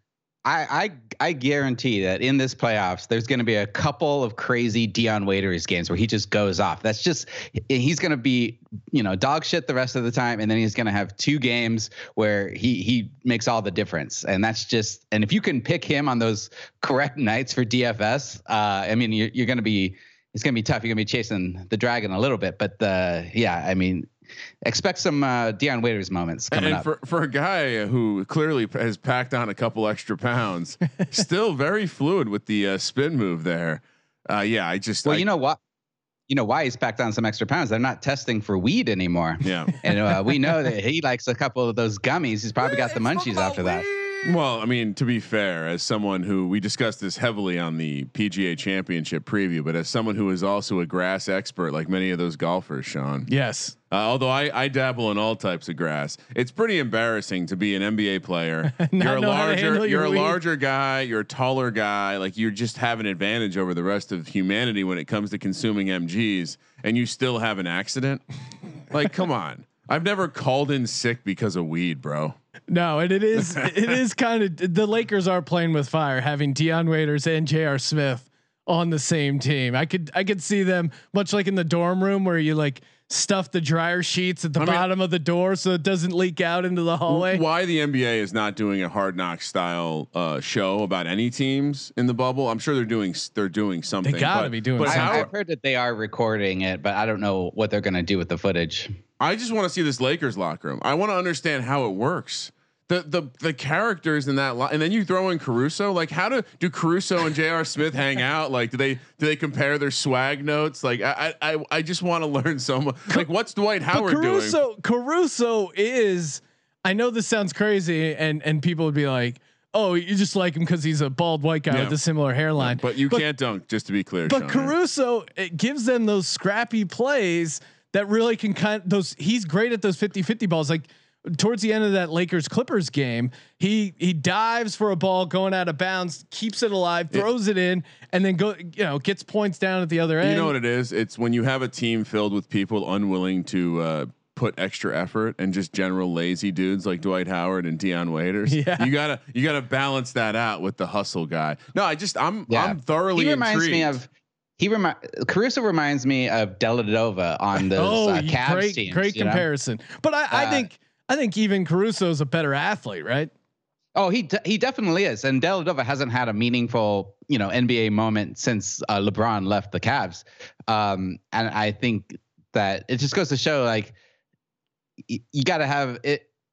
I, I I guarantee that in this playoffs, there's going to be a couple of crazy Dion Waiters games where he just goes off. That's just he's going to be, you know, dog shit the rest of the time, and then he's going to have two games where he he makes all the difference. And that's just and if you can pick him on those correct nights for D F S, uh, I mean, you're you're going to be it's going to be tough. You're going to be chasing the dragon a little bit, but uh, yeah, I mean. Expect some uh, Dion Waiters moments coming and up. for for a guy who clearly p- has packed on a couple extra pounds, still very fluid with the uh, spin move there. Uh, yeah, I just well, I, you know what? You know why he's packed on some extra pounds? They're not testing for weed anymore. Yeah. And uh, we know that he likes a couple of those gummies. He's probably got the munchies after that. Well, I mean, to be fair, as someone who we discussed this heavily on the P G A Championship preview, but as someone who is also a grass expert, like many of those golfers, Sean. Yes. Uh, although I, I dabble in all types of grass, it's pretty embarrassing to be an N B A player. You're a know how to handle larger, your you're a weed. larger guy, you're a taller guy. Like you just have an advantage over the rest of humanity when it comes to consuming M Gs, and you still have an accident. Like, come on. I've never called in sick because of weed, bro. No, and it is it is kind of the Lakers are playing with fire, having Dion Waiters and J R. Smith on the same team. I could I could see them much like in the dorm room where you like stuff the dryer sheets at the I mean- bottom of the door so it doesn't leak out into the hallway. Why the N B A is not doing a Hard Knock style uh, show about any teams in the bubble? I'm sure they're doing they're doing something. gotta but- be doing but something. how- I, I've heard that they are recording it, but I don't know what they're going to do with the footage. I just want to see this Lakers locker room. I want to understand how it works. The the the characters in that, lo- and then you throw in Caruso. Like, how do do Caruso and J R. Smith hang out? Like, do they do they compare their swag notes? Like, I I I- I just want to learn so much. Like, what's Dwight But Howard doing? Caruso Caruso is I know this sounds crazy and and people would be like, "Oh, you just like him cuz he's a bald white guy Yeah. with a similar hairline." But you can't dunk, just to be clear. But Sean, right? Caruso, it gives them those scrappy plays that really can kind those. He's great at those fifty fifty balls. Like towards the end of that Lakers Clippers game, he he dives for a ball going out of bounds, keeps it alive, throws it, it in, and then go you know gets points down at the other end. You know what it is? It's when you have a team filled with people unwilling to uh, put extra effort and just general lazy dudes like Dwight Howard and Dion Waiters. Yeah. You gotta you gotta balance that out with the hustle guy. No, I just I'm Yeah. I'm thoroughly He reminds intrigued. me of he remi- Caruso reminds me of Dellavedova on those oh, uh, Cavs great teams. great you know? comparison. But I, I Uh, think I think even Caruso is a better athlete, right? Oh, he de- he definitely is, and Dellavedova hasn't had a meaningful, you know, N B A moment since uh, LeBron left the Cavs, um, and I think that it just goes to show, like, y- you got to have it.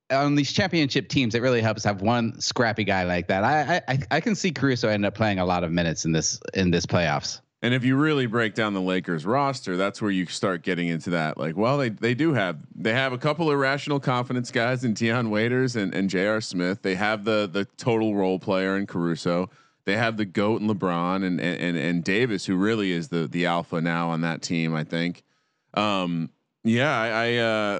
on these championship teams, it really helps have one scrappy guy like that. I I I can see Caruso end up playing a lot of minutes in this in this playoffs. And if you really break down the Lakers roster, that's where you start getting into that. Like, well, they they do have they have a couple of rational confidence guys in Deion Waiters and, and J R. Smith. They have the the total role player in Caruso. They have the GOAT and LeBron and and and Davis, who really is the the alpha now on that team. I think. Um, yeah, I, I uh,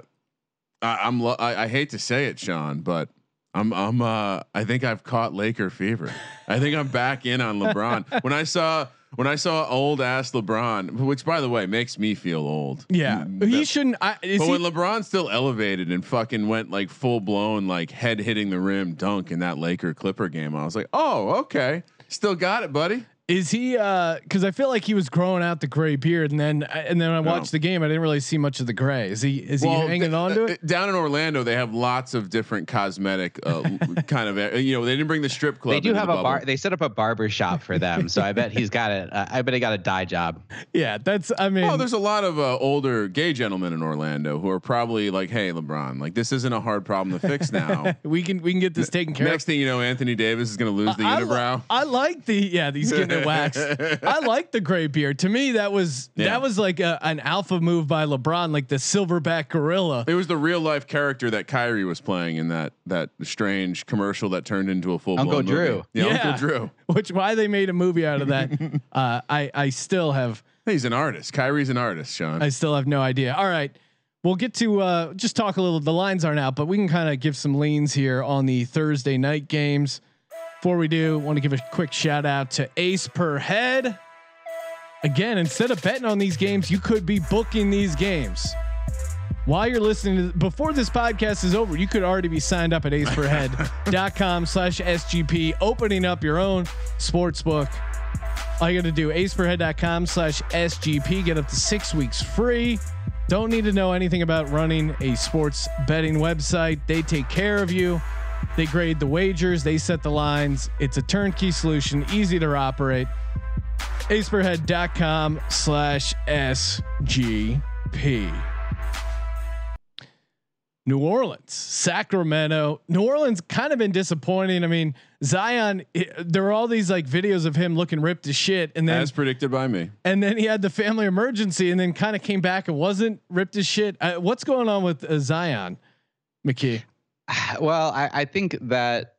I, I'm lo- I, I hate to say it, Sean, but I'm I'm uh, I think I've caught Laker fever. I think I'm back in on LeBron. When I saw. When I saw old ass LeBron, which by the way makes me feel old. Yeah, that, he shouldn't. I, is but he, when LeBron still elevated and fucking went like full blown like head hitting the rim dunk in that Laker Clipper game, I was like, oh okay, still got it, buddy. Is he? Because uh, I feel like he was growing out the gray beard, and then and then I watched no. the game. I didn't really see much of the gray. Is he? Is well, he hanging th- on to it? Down in Orlando, they have lots of different cosmetic uh, kind of. You know, they didn't bring the strip club. They do have the a bubble. bar. They set up a barber shop for them, so I bet he's got it. Uh, I bet he got a dye job. Yeah, that's. I mean, oh, there's a lot of uh, older gay gentlemen in Orlando who are probably like, "Hey, LeBron, like this isn't a hard problem to fix now. we can we can get this taken care Next of." thing you know, Anthony Davis is going to lose the I, unibrow. I, I like the yeah, he's getting it waxed. I like the gray beard. To me, that was Yeah. that was like a, an alpha move by LeBron, like the silverback gorilla. It was the real life character that Kyrie was playing in that that strange commercial that turned into a full Uncle blown Drew. movie. Yeah, Yeah. Uncle Drew. Which why they made a movie out of that? uh, I I still have He's an artist. Kyrie's an artist, Sean. I still have no idea. All right. We'll get to uh, just talk a little. The lines aren't out, but we can kind of give some leans here on the Thursday night games. Before we do, want to give a quick shout out to Ace Per Head. Again, instead of betting on these games, you could be booking these games. While you're listening to, before this podcast is over, you could already be signed up at ace per head dot com slash S G P, opening up your own sports book. All you got to do, ace per head dot com slash S G P, get up to six weeks free. Don't need to know anything about running a sports betting website. They take care of you. They grade the wagers. They set the lines. It's a turnkey solution, easy to operate. ace per head dot com slash S G P. New Orleans, Sacramento, New Orleans kind of been disappointing. I mean, Zion, it, there were all these like videos of him looking ripped as shit. And then as predicted by me, and then he had the family emergency and then kind of came back and wasn't ripped as shit. Uh, what's going on with uh, Zion, McKee? Well, I, I think that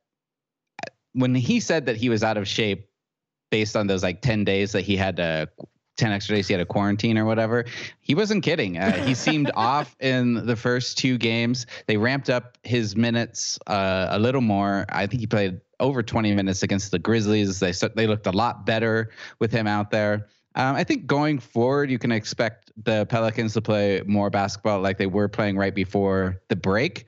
when he said that he was out of shape based on those like ten days that he had to ten extra days he had a quarantine or whatever, he wasn't kidding. Uh, he seemed off in the first two games. They ramped up his minutes uh, a little more. I think he played over twenty minutes against the Grizzlies. They they looked a lot better with him out there. Um, I think going forward, you can expect the Pelicans to play more basketball like they were playing right before the break.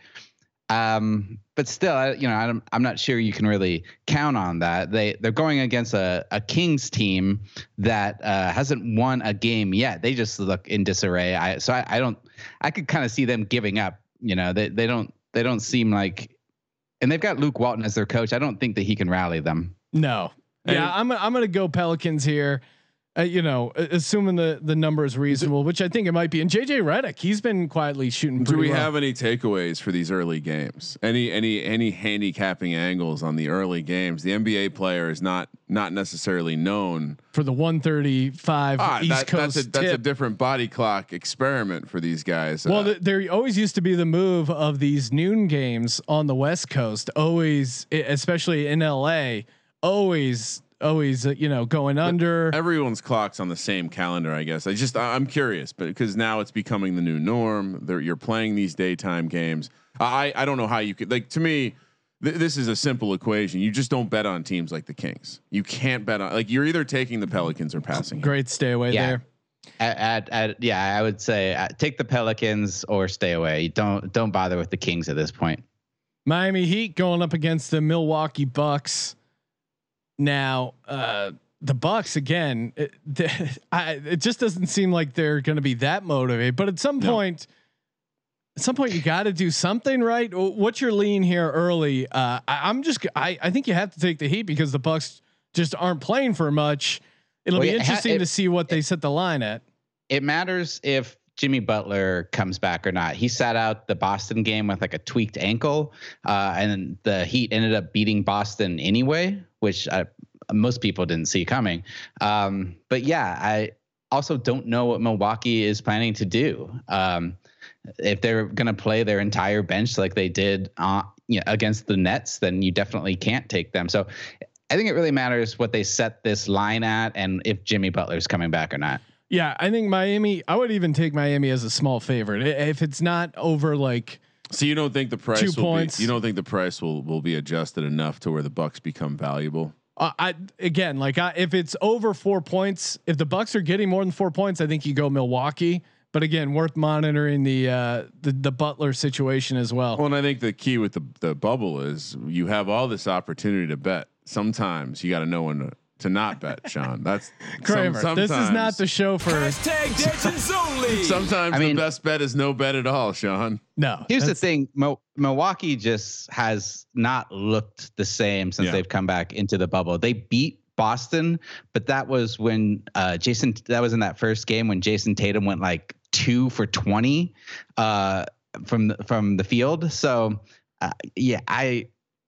Um, but still, I, you know, I'm, I'm not sure you can really count on that. They they're going against a, a Kings team that uh, hasn't won a game yet. They just look in disarray. I so I, I don't. I could kind of see them giving up. You know, they they don't they don't seem like, and they've got Luke Walton as their coach. I don't think that he can rally them. No. Yeah, I'm I'm gonna go Pelicans here. Uh, you know, assuming the the number is reasonable, which I think it might be. And J J Redick, he's been quietly shooting. Do we well. have any takeaways for these early games? Any any any handicapping angles on the early games? The N B A player is not not necessarily known for the one thirty-five ah, East that, Coast. That's a, that's tip. a different body clock experiment for these guys. Well, uh, th- there always used to be the move of these noon games on the West Coast. Always, especially in L A, always. Always, uh, you know, going under. Everyone's clock's on the same calendar, I guess. I just, I, I'm curious, but because now it's becoming the new norm. They're, you're playing these daytime games. I, I don't know how you could like. To me, th- this is a simple equation. You just don't bet on teams like the Kings. You can't bet on like you're either taking the Pelicans or passing. Great stay away Yeah. there. At, at, at yeah, I would say uh, take the Pelicans or stay away. Don't don't bother with the Kings at this point. Miami Heat going up against the Milwaukee Bucks. Now, uh, the Bucks again, it, the, I, it just doesn't seem like they're going to be that motivated. But at some No. point, at some point, you got to do something, right? What's your lean here early? Uh, I, I'm just, I, I think you have to take the Heat because the Bucks just aren't playing for much. It'll Well, be yeah, interesting ha- it, to see what they set the line at. It matters if Jimmy Butler comes back or not. He sat out the Boston game with like a tweaked ankle, uh, and the Heat ended up beating Boston anyway, which I, most people didn't see coming. Um, but yeah, I also don't know what Milwaukee is planning to do. Um, if they're going to play their entire bench like they did uh, you know, against the Nets, then you definitely can't take them. So I think it really matters what they set this line at and if Jimmy Butler's coming back or not. Yeah, I think Miami, I would even take Miami as a small favorite. If it's not over like So you don't think the price two will points. be, you don't think the price will will be adjusted enough to where the Bucks become valuable? Uh, I again, like I, if it's over four points, if the Bucks are getting more than four points, I think you go Milwaukee. But again, worth monitoring the uh, the the Butler situation as well. Well, and I think the key with the the bubble is you have all this opportunity to bet. Sometimes you got to know when to, to not bet, Sean. That's Kramer. some, this is not the show for. Sometimes I mean, the best bet is no bet at all, Sean. No. Here's the thing: Mo- Milwaukee just has not looked the same since Yeah. they've come back into the bubble. They beat Boston, but that was when uh, Jason. That was in that first game when Jason Tatum went like two for twenty uh, from the, from the field. So uh, yeah, I.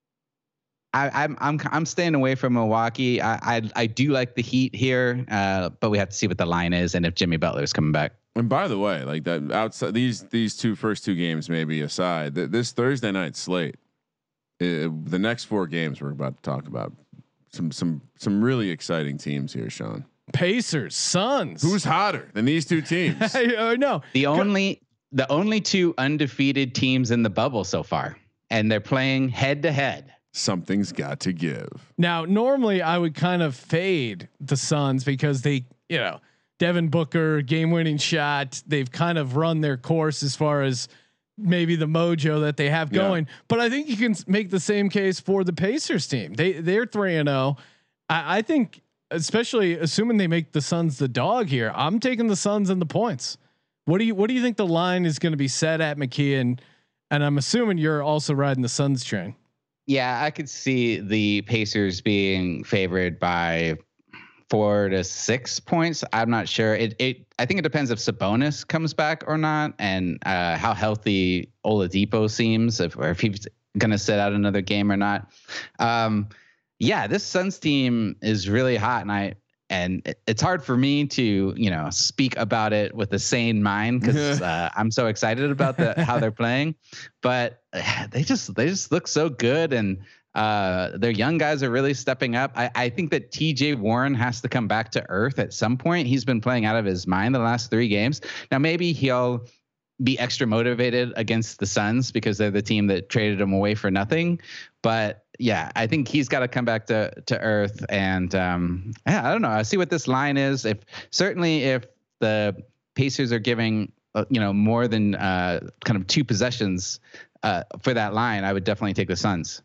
I, I'm I'm I'm staying away from Milwaukee. I I, I do like the Heat here, uh, but we have to see what the line is and if Jimmy Butler is coming back. And by the way, like that outside these these two first two games maybe aside, th- this Thursday night slate, uh, the next four games we're about to talk about, some some some really exciting teams here, Sean. Pacers, Suns. Who's hotter than these two teams? I uh, no. The only the only two undefeated teams in the bubble so far, and they're playing head to head. Something's got to give. Now, normally I would kind of fade the Suns because they, you know, Devin Booker game winning shot. They've kind of run their course as far as maybe the mojo that they have going. Yeah. But I think you can make the same case for the Pacers team. They they're three and zero. I, I think, especially assuming they make the Suns the dog here, I'm taking the Suns and the points. What do you What do you think the line is going to be set at, McKeon? And I'm assuming you're also riding the Suns train. Yeah, I could see the Pacers being favored by four to six points. I'm not sure. It, it I think it depends if Sabonis comes back or not, and uh, how healthy Oladipo seems, if or if he's going to sit out another game or not. Um, yeah, this Suns team is really hot, and I and it, it's hard for me to you know speak about it with a sane mind because uh, I'm so excited about the how they're playing, but they just they just look so good, and uh, their young guys are really stepping up. I, I think that T J Warren has to come back to earth at some point. He's been playing out of his mind the last three games. Now maybe he'll be extra motivated against the Suns because they're the team that traded him away for nothing. But yeah, I think he's got to come back to to earth. And um, yeah, I don't know. I see what this line is. If certainly if the Pacers are giving uh, you know more than uh, kind of two possessions uh, for that line, I would definitely take the Suns.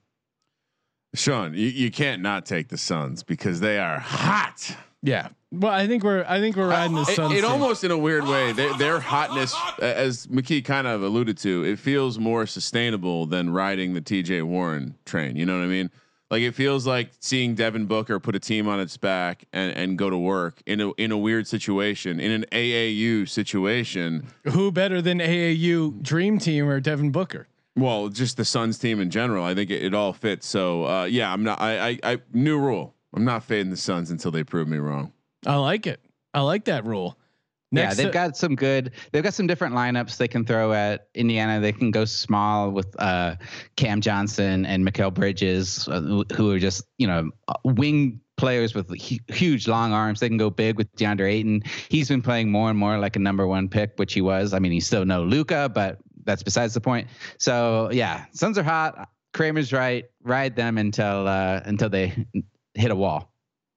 Sean, you, you can't not take the Suns because they are hot. Yeah. Well, I think we're I think we're riding the Suns. It, it almost in a weird way, their, their hotness, as McKee kind of alluded to, it feels more sustainable than riding the T J Warren train. You know what I mean? Like it feels like seeing Devin Booker put a team on its back and, and go to work in a in a weird situation, in an A A U situation. Who better than A A U dream team or Devin Booker? Well, just the Suns team in general. I think it, it all fits. So uh, yeah, I'm not. I, I I new rule. I'm not fading the Suns until they prove me wrong. I like it. I like that rule. Next yeah, they've got some good. They've got some different lineups they can throw at Indiana. They can go small with uh, Cam Johnson and Mikal Bridges, uh, who are just you know wing players with hu- huge long arms. They can go big with DeAndre Ayton. He's been playing more and more like a number one pick, which he was. I mean, he's still no Luka, but that's besides the point. So yeah, Suns are hot. Kramer's right. Ride them until uh, until they hit a wall.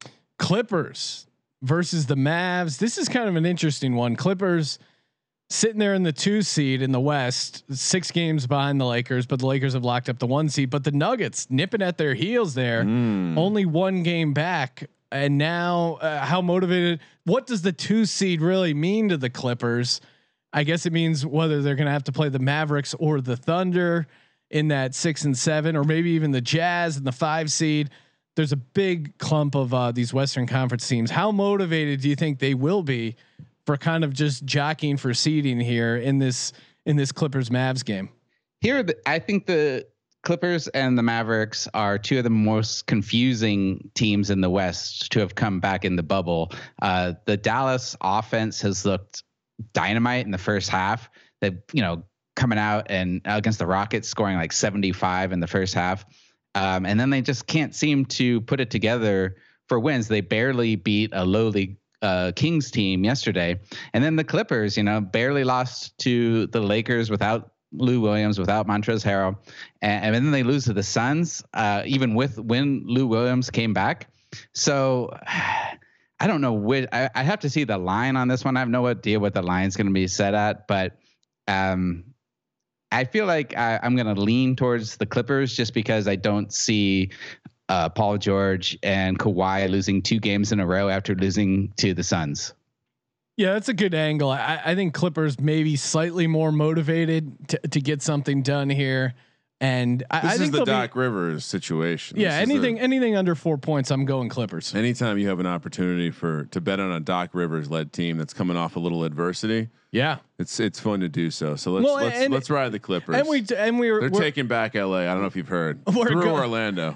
Clippers versus the Mavs. This is kind of an interesting one. Clippers sitting there in the two seed in the West, six games behind the Lakers, but the Lakers have locked up the one seed. But the Nuggets nipping at their heels there, mm. only one game back. And now, uh, how motivated? What does the two seed really mean to the Clippers? I guess it means whether they're going to have to play the Mavericks or the Thunder in that six and seven, or maybe even the Jazz in the five seed. There's a big clump of uh, these Western Conference teams. How motivated do you think they will be for kind of just jockeying for seeding here in this in this Clippers Mavs game. Here, the, I think the Clippers and the Mavericks are two of the most confusing teams in the West to have come back in the bubble. Uh, the Dallas offense has looked dynamite in the first half. They've, you know, coming out and against the Rockets, scoring like seventy-five in the first half. Um, and then they just can't seem to put it together for wins. They barely beat a lowly uh, Kings team yesterday. And then the Clippers, you know, barely lost to the Lakers without Lou Williams, without Montrezl Harrell, and, and then they lose to the Suns, uh, even with when Lou Williams came back. So I don't know which. I, I have to see the line on this one. I have no idea what the line's going to be set at, but um, I feel like I, I'm going to lean towards the Clippers just because I don't see uh, Paul George and Kawhi losing two games in a row after losing to the Suns. Yeah, that's a good angle. I, I think Clippers maybe slightly more motivated to, to get something done here. And I, this I think is the Doc be, Rivers situation. Yeah, this anything a, anything under four points, I'm going Clippers. Anytime you have an opportunity for to bet on a Doc Rivers led team that's coming off a little adversity, yeah, it's it's fun to do so. So let's well, let's and, let's ride the Clippers. And we and we were they're we're, taking back L A. I don't know if you've heard we're through go- Orlando.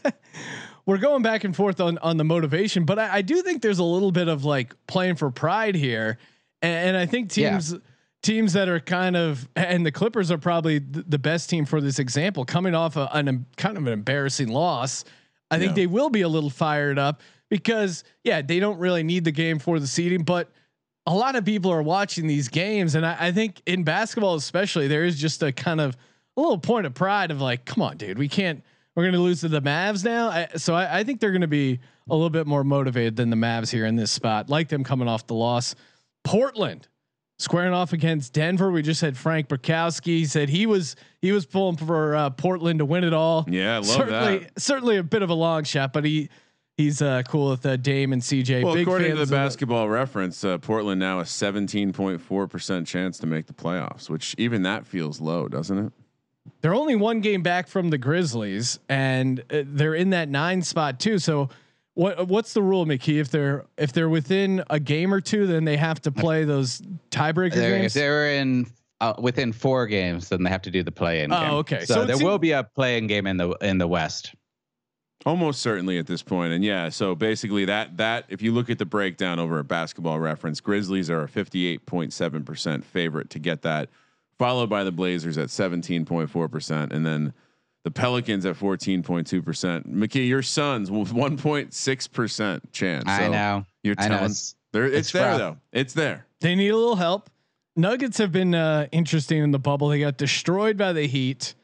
We're going back and forth on on the motivation, but I, I do think there's a little bit of like playing for pride here. And I think teams, yeah. teams that are kind of, and the Clippers are probably th- the best team for this example, coming off a, an kind of an embarrassing loss. I think yeah. they will be a little fired up because, yeah, they don't really need the game for the seeding, but a lot of people are watching these games, and I, I think in basketball especially, there is just a kind of a little point of pride of like, come on, dude, we can't. We're going to lose to the Mavs now. I, so I, I think they're going to be a little bit more motivated than the Mavs here in this spot. Like them coming off the loss. Portland squaring off against Denver. We just had Frank Burkowski. He said he was he was pulling for uh, Portland to win it all. Yeah, I love certainly, that. Certainly a bit of a long shot, but he he's uh, cool with uh, Dame and C J. Well, Big according to the fans Basketball Reference, uh, Portland now a seventeen point four percent chance to make the playoffs, which even that feels low, doesn't it? They're only one game back from the Grizzlies, and uh, they're in that nine spot too. So. What what's the rule, Mickey? If they're if they're within a game or two, then they have to play those tiebreaker they're, games. If they're in uh, within four games, then they have to do the play-in oh, game. okay. So, so there will be a play-in game in the in the West. Almost certainly at this point, and yeah. So basically, that that if you look at the breakdown over at Basketball Reference, Grizzlies are a fifty-eight point seven percent favorite to get that, followed by the Blazers at seventeen point four percent, and then the Pelicans at fourteen point two percent. McKee, your Suns with one point six percent chance. I so know. You're telling, I know. It's, there, it's, it's there rough. though. It's there. They need a little help. Nuggets have been uh, interesting in the bubble. They got destroyed by the Heat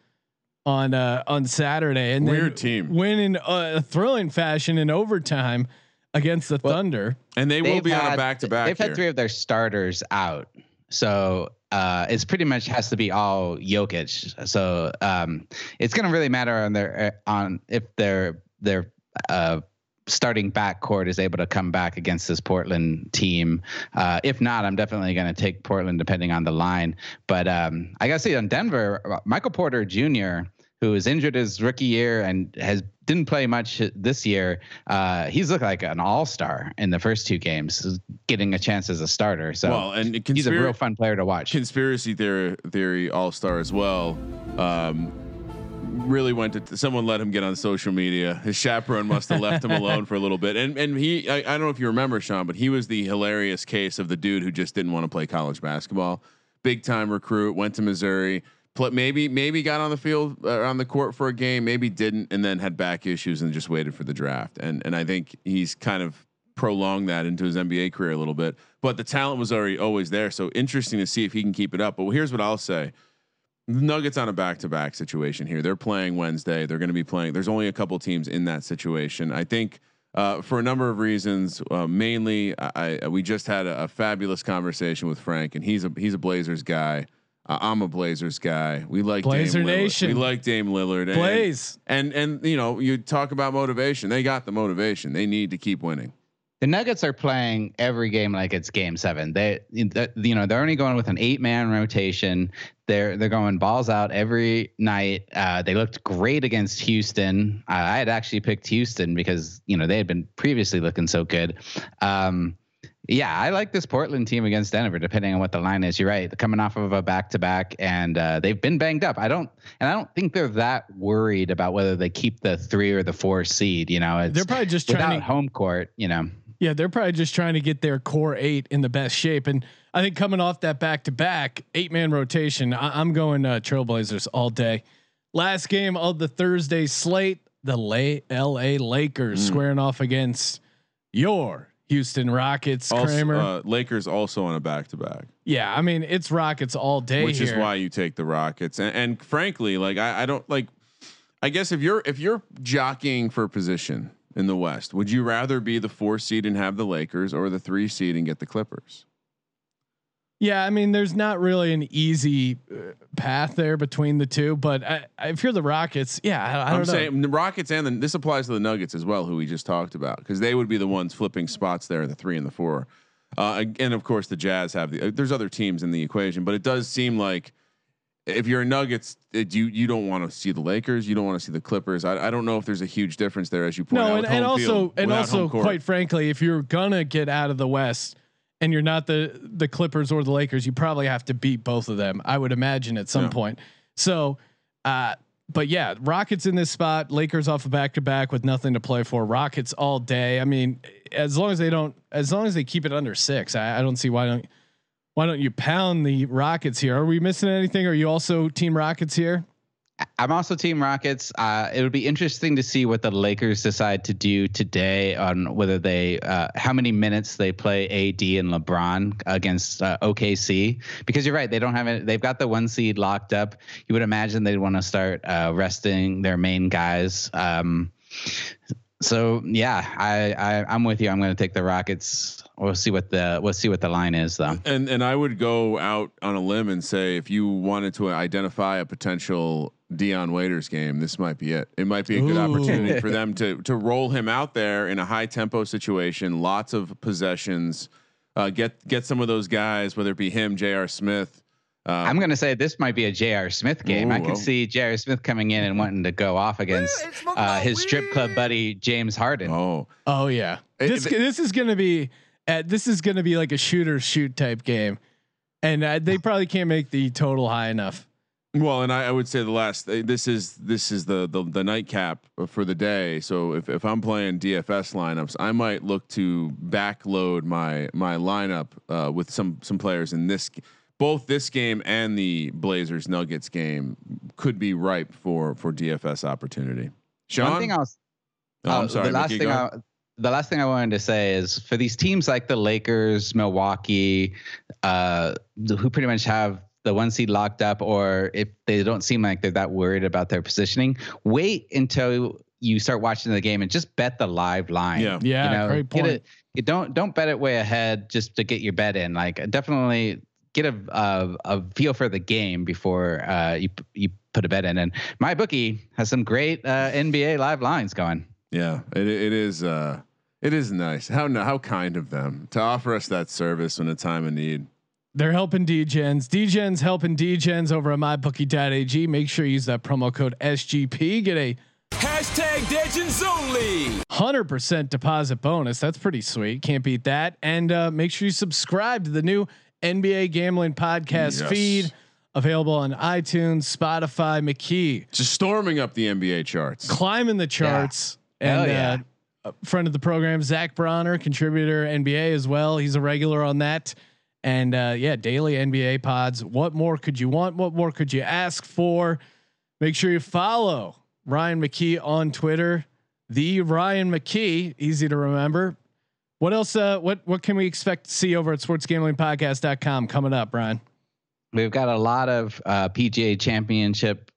on uh, on Saturday, and weird then team win in uh, a thrilling fashion in overtime against the well, Thunder. And they will be had, on a back to back. They've had three of their starters out, so. Uh, it's pretty much has to be all Jokic. So um, it's going to really matter on their on if their their uh, starting backcourt is able to come back against this Portland team. Uh, if not, I'm definitely going to take Portland depending on the line. But um, I got to say on Denver, Michael Porter Junior, who was injured his rookie year and has didn't play much this year. Uh, he's looked like an all-star in the first two games, getting a chance as a starter. So well, and conspira- he's a real fun player to watch. Conspiracy theory, theory all-star as well. Um, really went to someone let him get on social media. His chaperone must have left him alone for a little bit. And and he, I, I don't know if you remember, Sean, but he was the hilarious case of the dude who just didn't want to play college basketball. Big time recruit, went to Missouri. Maybe maybe got on the field uh, on the court for a game, maybe didn't, and then had back issues and just waited for the draft. And and I think he's kind of prolonged that into his N B A career a little bit. But the talent was already always there, so interesting to see if he can keep it up. But here's what I'll say: the Nuggets on a back-to-back situation here. They're playing Wednesday. They're going to be playing. There's only a couple teams in that situation. I think uh, for a number of reasons. Uh, mainly, I, I we just had a, a fabulous conversation with Frank, and he's a he's a Blazers guy. Uh, I'm a Blazers guy. We like Blazer Dame Nation. Lillard. We like Dame Lillard. And, Blaze. And, and and you know, you talk about motivation. They got the motivation. They need to keep winning. The Nuggets are playing every game like it's game seven. They, you know, they're only going with an eight man rotation. They're they're going balls out every night. Uh, they looked great against Houston. Uh, I had actually picked Houston because you know they had been previously looking so good. Um, Yeah, I like this Portland team against Denver, depending on what the line is. You're right. They're coming off of a back-to-back, and uh, they've been banged up. I don't, and I don't think they're that worried about whether they keep the three or the four seed. You know, it's, they're probably just without trying to, home court. You know, yeah, they're probably just trying to get their core eight in the best shape. And I think coming off that back-to-back eight-man rotation, I, I'm going uh, Trailblazers all day. Last game of the Thursday slate, the La- L A Lakers mm. squaring off against your Houston Rockets. Also, Kramer. Uh, Lakers also on a back to back. Yeah, I mean it's Rockets all day, which here. is why you take the Rockets. And, and frankly, like I, I don't like. I guess if you're if you're jockeying for position in the West, would you rather be the four seed and have the Lakers, or the three seed and get the Clippers? Yeah, I mean, there's not really an easy uh, path there between the two, but I, I, if you're the Rockets, yeah, I, I don't I'm know. saying the Rockets and the, this applies to the Nuggets as well, who we just talked about, because they would be the ones flipping spots there, the three and the four, uh, and of course the Jazz have the. Uh, there's other teams in the equation, but it does seem like if you're a Nuggets, it, you you don't want to see the Lakers, you don't want to see the Clippers. I, I don't know if there's a huge difference there, as you point no, out. and, and also and also court. quite frankly, if you're gonna get out of the West, and you're not the the Clippers or the Lakers, you probably have to beat both of them, I would imagine, at some yeah. point. So, uh, but yeah, Rockets in this spot, Lakers off a back to back with nothing to play for. Rockets all day. I mean, as long as they don't, as long as they keep it under six, I, I don't see why don't why don't you pound the Rockets here? Are we missing anything? Are you also team Rockets here? I'm also team Rockets. Uh, it would be interesting to see what the Lakers decide to do today on whether they, uh, how many minutes they play A D and LeBron against uh, O K C, because you're right. They don't have it. They've got the one seed locked up. You would imagine they'd want to start uh, resting their main guys. Um, so yeah, I, I I'm with you. I'm going to take the Rockets. We'll see what the we'll see what the line is though. And and I would go out on a limb and say, if you wanted to identify a potential Dion Waiters game, this might be it. It might be a good Ooh. opportunity for them to to roll him out there in a high tempo situation, lots of possessions, uh, get get some of those guys, whether it be him, J R. Smith. Um, I'm going to say this might be a J R. Smith game. Ooh, I can oh. see J R. Smith coming in and wanting to go off against uh, his strip club buddy James Harden. Oh, oh yeah. This it, this is going to be. Uh, this is going to be like a shooter shoot type game, and uh, they probably can't make the total high enough. Well, and I, I would say the last this is this is the the, the nightcap for the day. So if, if I'm playing D F S lineups, I might look to backload my my lineup uh, with some some players in this. Both this game and the Blazers Nuggets game could be ripe for for D F S opportunity. Sean, one thing else. Oh, I'm sorry. The last thing I, the last thing I wanted to say is for these teams like the Lakers, Milwaukee, uh, who pretty much have the one seed locked up, or if they don't seem like they're that worried about their positioning, wait until you start watching the game and just bet the live line. Yeah, yeah, you know, great point. It, you don't don't bet it way ahead just to get your bet in. Like definitely get a a, a feel for the game before uh, you you put a bet in. And MyBookie has some great uh, N B A live lines going. Yeah, it it is uh, it is nice. How how kind of them to offer us that service in a time of need. They're helping D-Gens. D-Gens helping D-Gens over at my bookie dot a g. Make sure you use that promo code S G P. Get a hashtag Degens only one hundred percent deposit bonus. That's pretty sweet. Can't beat that. And uh, make sure you subscribe to the new N B A Gambling Podcast yes. feed, available on iTunes, Spotify. McKee just storming up the N B A charts, climbing the charts. Yeah. And yeah. uh, a friend of the program, Zach Bronner, contributor N B A as well. He's a regular on that. And uh, yeah, daily N B A pods. What more could you want? What more could you ask for? Make sure you follow Ryan McKee on Twitter, the Ryan McKee, easy to remember. What else? Uh, what what can we expect to see over at sports gambling podcast dot com coming up, Brian? We've got a lot of uh, P G A Championship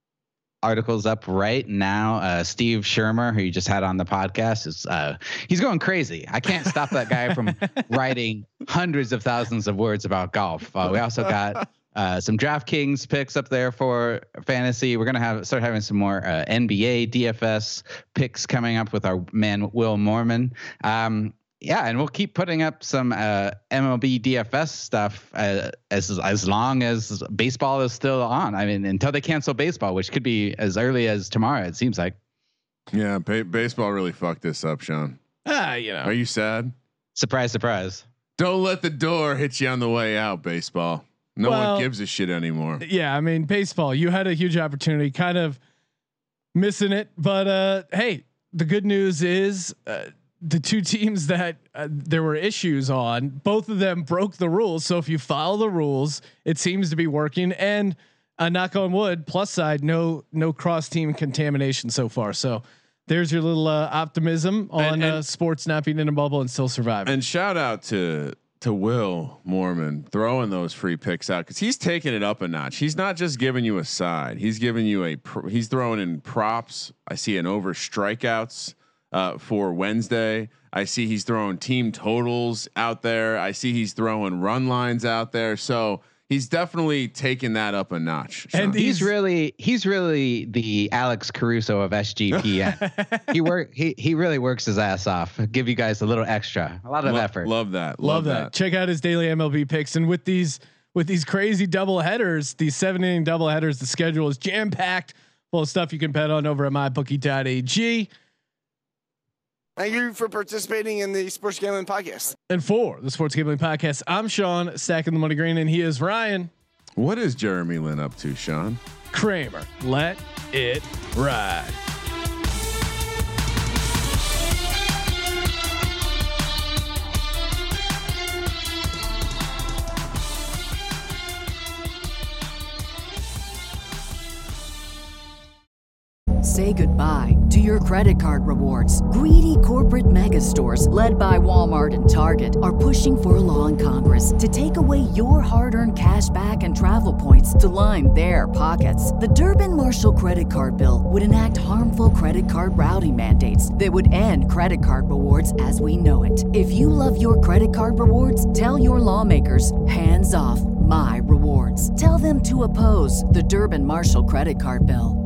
articles up right now. Uh, Steve Shermer, who you just had on the podcast, is uh, he's going crazy. I can't stop that guy from writing hundreds of thousands of words about golf. Uh, we also got uh, some DraftKings picks up there for fantasy. We're gonna have start having some more uh, N B A D F S picks coming up with our man Will Mormon. Um, Yeah, and we'll keep putting up some uh, M L B D F S stuff uh, as as long as baseball is still on. I mean, until they cancel baseball, which could be as early as tomorrow. It seems like. Yeah, ba- baseball really fucked this up, Sean. Ah, you know. Are you sad? Surprise, surprise. Don't let the door hit you on the way out. Baseball. No well, one gives a shit anymore. Yeah, I mean, baseball. You had a huge opportunity, kind of missing it. But uh, hey, the good news is uh, the two teams that uh, there were issues on, both of them broke the rules. So if you follow the rules, it seems to be working. And uh, knock on wood, plus side, no no cross team contamination so far. So there's your little uh, optimism on and, and, uh, sports not being in a bubble and still surviving. And shout out to to Will Mormon throwing those free picks out, because he's taking it up a notch. He's not just giving you a side; he's giving you a. Pr- he's throwing in props. I see an over strikeouts uh, for Wednesday. I see he's throwing team totals out there. I see he's throwing run lines out there. So he's definitely taking that up a notch. Sean. And he's really he's really the Alex Caruso of S G P N. he work he he really works his ass off. Give you guys a little extra, a lot of Lo- effort. Love that. Love, Love that. that. Check out his daily M L B picks, and with these with these crazy double headers, these seven inning double headers, the schedule is jam packed full of stuff you can bet on over at my bookie dot a g. Thank you for participating in the Sports Gambling Podcast. And for the Sports Gambling Podcast, I'm Sean, stacking the money green, and he is Ryan. What is Jeremy Lin up to, Sean? Kramer, let it ride. Say goodbye to your credit card rewards. Greedy corporate mega stores, led by Walmart and Target, are pushing for a law in Congress to take away your hard-earned cash back and travel points to line their pockets. The Durbin-Marshall credit card bill would enact harmful credit card routing mandates that would end credit card rewards as we know it. If you love your credit card rewards, tell your lawmakers, hands off my rewards. Tell them to oppose the Durbin-Marshall credit card bill.